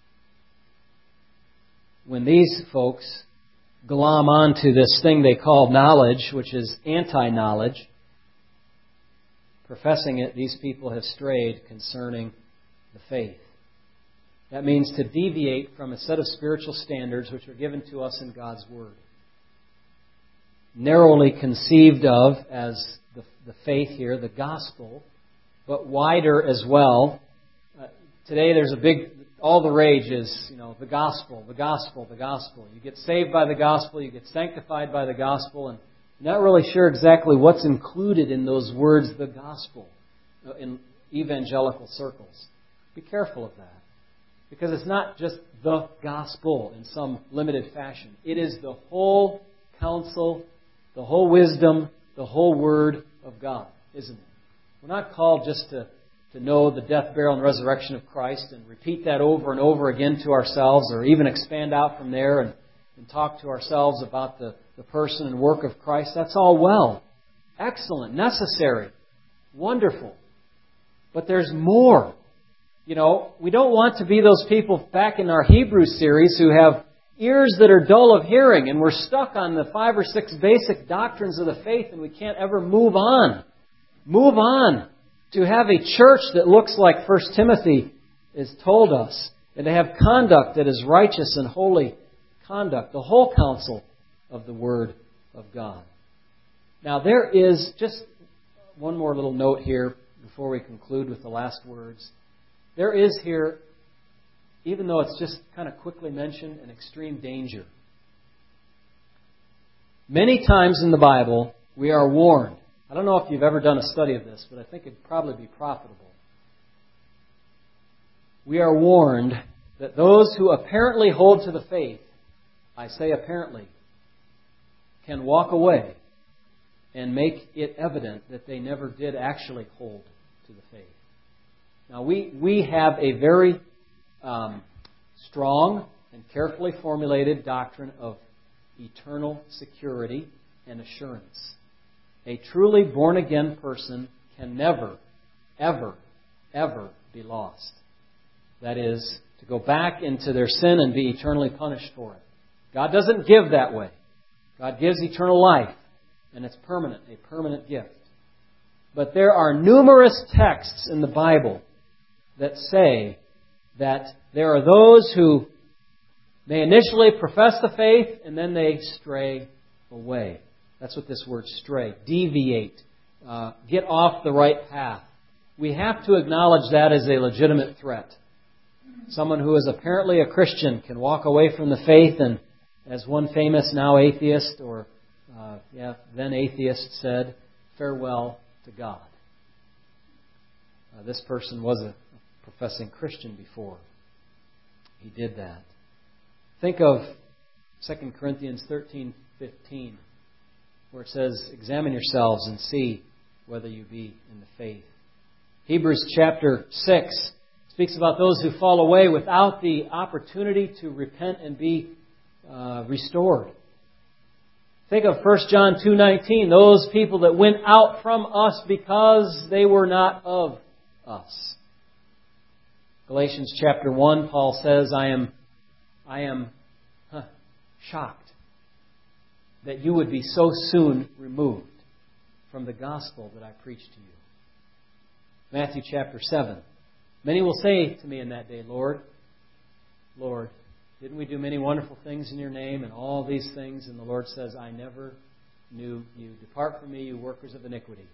When these folks glom onto this thing they call knowledge, which is anti-knowledge, professing it, these people have strayed concerning the faith. That means to deviate from a set of spiritual standards which are given to us in God's Word. Narrowly conceived of as the, the faith here, the gospel, but wider as well. Uh, today there's a big, all the rage is, you know, the gospel, the gospel, the gospel. You get saved by the gospel, you get sanctified by the gospel, and you're not really sure exactly what's included in those words, the gospel, in evangelical circles. Be careful of that. Because it's not just the gospel in some limited fashion. It is the whole counsel, the whole wisdom, the whole Word of God, isn't it? We're not called just to, to know the death, burial, and resurrection of Christ and repeat that over and over again to ourselves, or even expand out from there and, and talk to ourselves about the, the person and work of Christ. That's all well. Excellent. Necessary. Wonderful. But there's more. You know, we don't want to be those people back in our Hebrew series who have ears that are dull of hearing and we're stuck on the five or six basic doctrines of the faith and we can't ever move on. Move on to have a church that looks like First Timothy has told us, and to have conduct that is righteous and holy conduct, the whole counsel of the Word of God. Now there is just one more little note here before we conclude with the last words. There is here, even though it's just kind of quickly mentioned, an extreme danger. Many times in the Bible, we are warned. I don't know if you've ever done a study of this, but I think it'd probably be profitable. We are warned that those who apparently hold to the faith, I say apparently, can walk away and make it evident that they never did actually hold to the faith. Now, we, we have a very um, strong and carefully formulated doctrine of eternal security and assurance. A truly born-again person can never, ever, ever be lost. That is, to go back into their sin and be eternally punished for it. God doesn't give that way. God gives eternal life, and it's permanent, a permanent gift. But there are numerous texts in the Bible that say that there are those who may initially profess the faith and then they stray away. That's what this word stray, deviate, uh, get off the right path. We have to acknowledge that as a legitimate threat. Someone who is apparently a Christian can walk away from the faith and, as one famous now atheist or uh, yeah then atheist said, farewell to God. Uh, this person was a professing Christian before he did that. Think of Second Corinthians thirteen fifteen, where it says, examine yourselves and see whether you be in the faith. Hebrews chapter six speaks about those who fall away without the opportunity to repent and be uh, restored. Think of First John two nineteen, those people that went out from us because they were not of us. Galatians chapter one, Paul says, I am, I am huh, shocked that you would be so soon removed from the gospel that I preached to you. Matthew chapter seven. Many will say to me in that day, Lord, Lord, didn't we do many wonderful things in your name and all these things? And the Lord says, I never knew you. Depart from me, you workers of iniquity.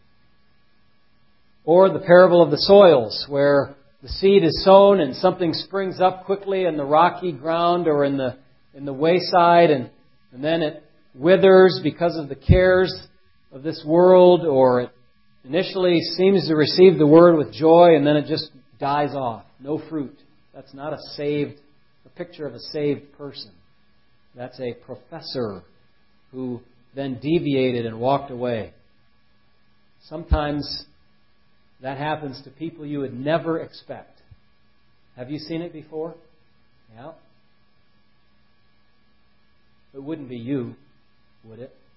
Or the parable of the soils, where the seed is sown and something springs up quickly in the rocky ground or in the in the wayside, and, and then it withers because of the cares of this world, or it initially seems to receive the word with joy and then it just dies off. No fruit. That's not a saved, a picture of a saved person. That's a professor who then deviated and walked away. Sometimes that happens to people you would never expect. Have you seen it before? Yeah. It wouldn't be you, would it?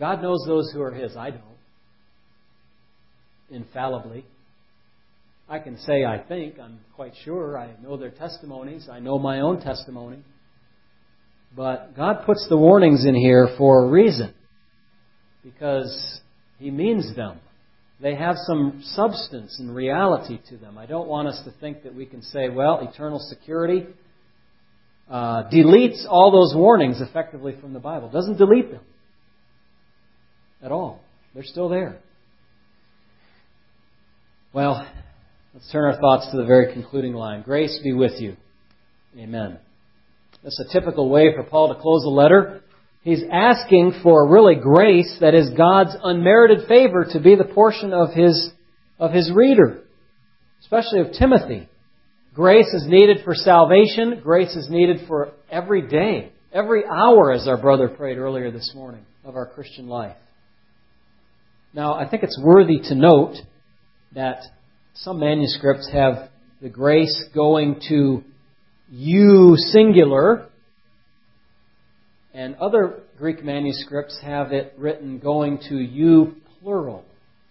God knows those who are His. I don't. Infallibly. I can say I think. I'm quite sure. I know their testimonies. I know my own testimony. But God puts the warnings in here for a reason. Because He means them. They have some substance and reality to them. I don't want us to think that we can say, well, eternal security uh, deletes all those warnings effectively from the Bible. It doesn't delete them at all. They're still there. Well, let's turn our thoughts to the very concluding line. Grace be with you. Amen. That's a typical way for Paul to close a letter. He's asking for really grace, that is God's unmerited favor, to be the portion of his, of his reader, especially of Timothy. Grace is needed for salvation. Grace is needed for every day, every hour, as our brother prayed earlier this morning, of our Christian life. Now, I think it's worthy to note that some manuscripts have the grace going to you singular, and other Greek manuscripts have it written going to you plural.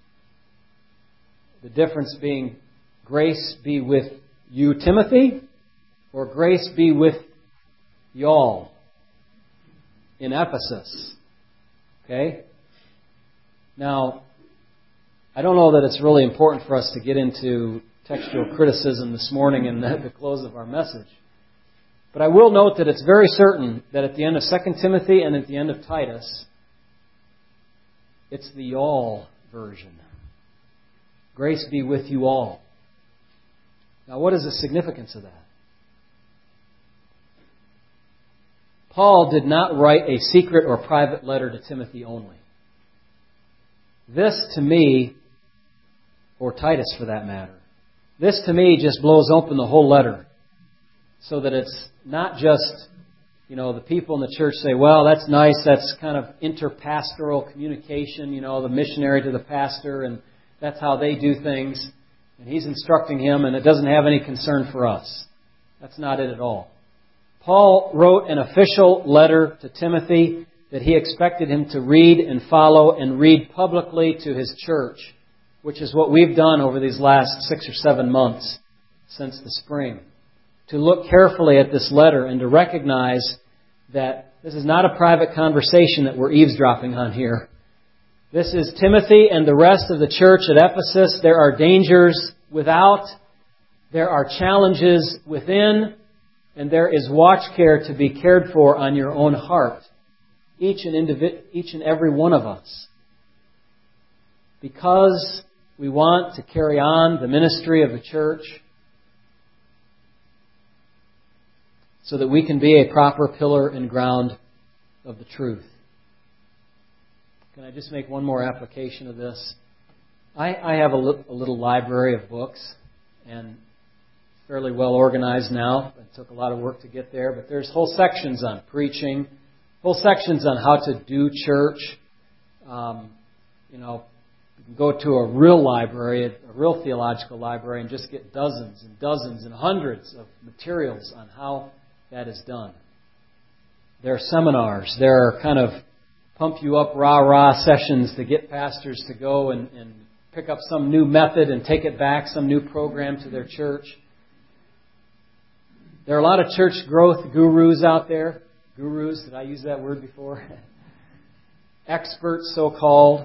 The difference being grace be with you, Timothy, or grace be with y'all in Ephesus. Okay? Now, I don't know that it's really important for us to get into textual criticism this morning in the, the close of our message. But I will note that it's very certain that at the end of Second Timothy and at the end of Titus, it's the y'all version. Grace be with you all. Now, what is the significance of that? Paul did not write a secret or private letter to Timothy only. This, to me, or Titus for that matter, this to me just blows open the whole letter. So that it's not just, you know, the people in the church say, well, that's nice, that's kind of interpastoral communication, you know, the missionary to the pastor, and that's how they do things. And he's instructing him, and it doesn't have any concern for us. That's not it at all. Paul wrote an official letter to Timothy that he expected him to read and follow and read publicly to his church, which is what we've done over these last six or seven months since the spring. To look carefully at this letter and to recognize that this is not a private conversation that we're eavesdropping on here. This is Timothy and the rest of the church at Ephesus. There are dangers without, there are challenges within, and there is watch care to be cared for on your own heart. Each and, individ- each and every one of us. Because we want to carry on the ministry of the church, so that we can be a proper pillar and ground of the truth. Can I just make one more application of this? I, I have a, li- a little library of books, and fairly well organized now. It took a lot of work to get there, but there's whole sections on preaching, whole sections on how to do church. Um, you know, you can go to a real library, a real theological library, and just get dozens and dozens and hundreds of materials on how that is done. There are seminars. There are kind of pump you up, rah-rah sessions to get pastors to go and, and pick up some new method and take it back, some new program to their church. There are a lot of church growth gurus out there. Gurus, did I use that word before? Experts, so-called.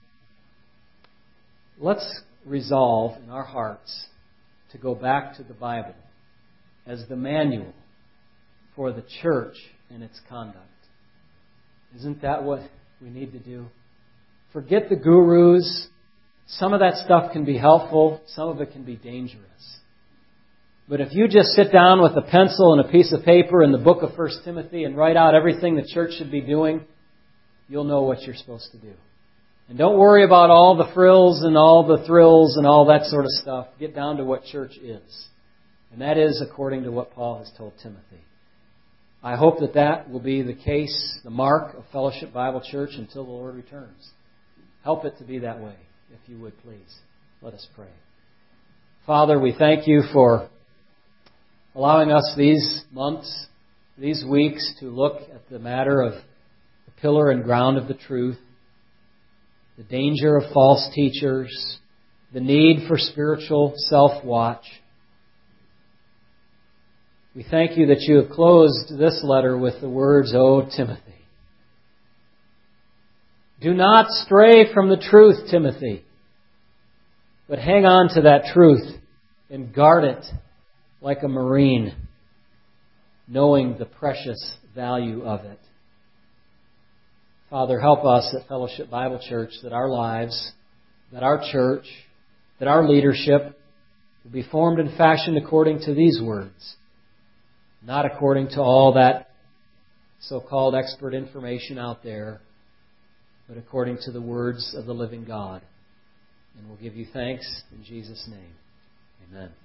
Let's resolve in our hearts to go back to the Bible as the manual for the church and its conduct. Isn't that what we need to do? Forget the gurus. Some of that stuff can be helpful. Some of it can be dangerous. But if you just sit down with a pencil and a piece of paper in the book of First Timothy and write out everything the church should be doing, you'll know what you're supposed to do. And don't worry about all the frills and all the thrills and all that sort of stuff. Get down to what church is. And that is according to what Paul has told Timothy. I hope that that will be the case, the mark of Fellowship Bible Church until the Lord returns. Help it to be that way, if you would please. Let us pray. Father, we thank you for allowing us these months, these weeks, to look at the matter of the pillar and ground of the truth. the danger of false teachers, the need for spiritual self-watch. We thank you that you have closed this letter with the words, O Timothy. Do not stray from the truth, Timothy, but hang on to that truth and guard it like a marine, knowing the precious value of it. Father, help us at Fellowship Bible Church that our lives, that our church, that our leadership will be formed and fashioned according to these words, not according to all that so-called expert information out there, but according to the words of the living God. And we'll give you thanks in Jesus' name. Amen.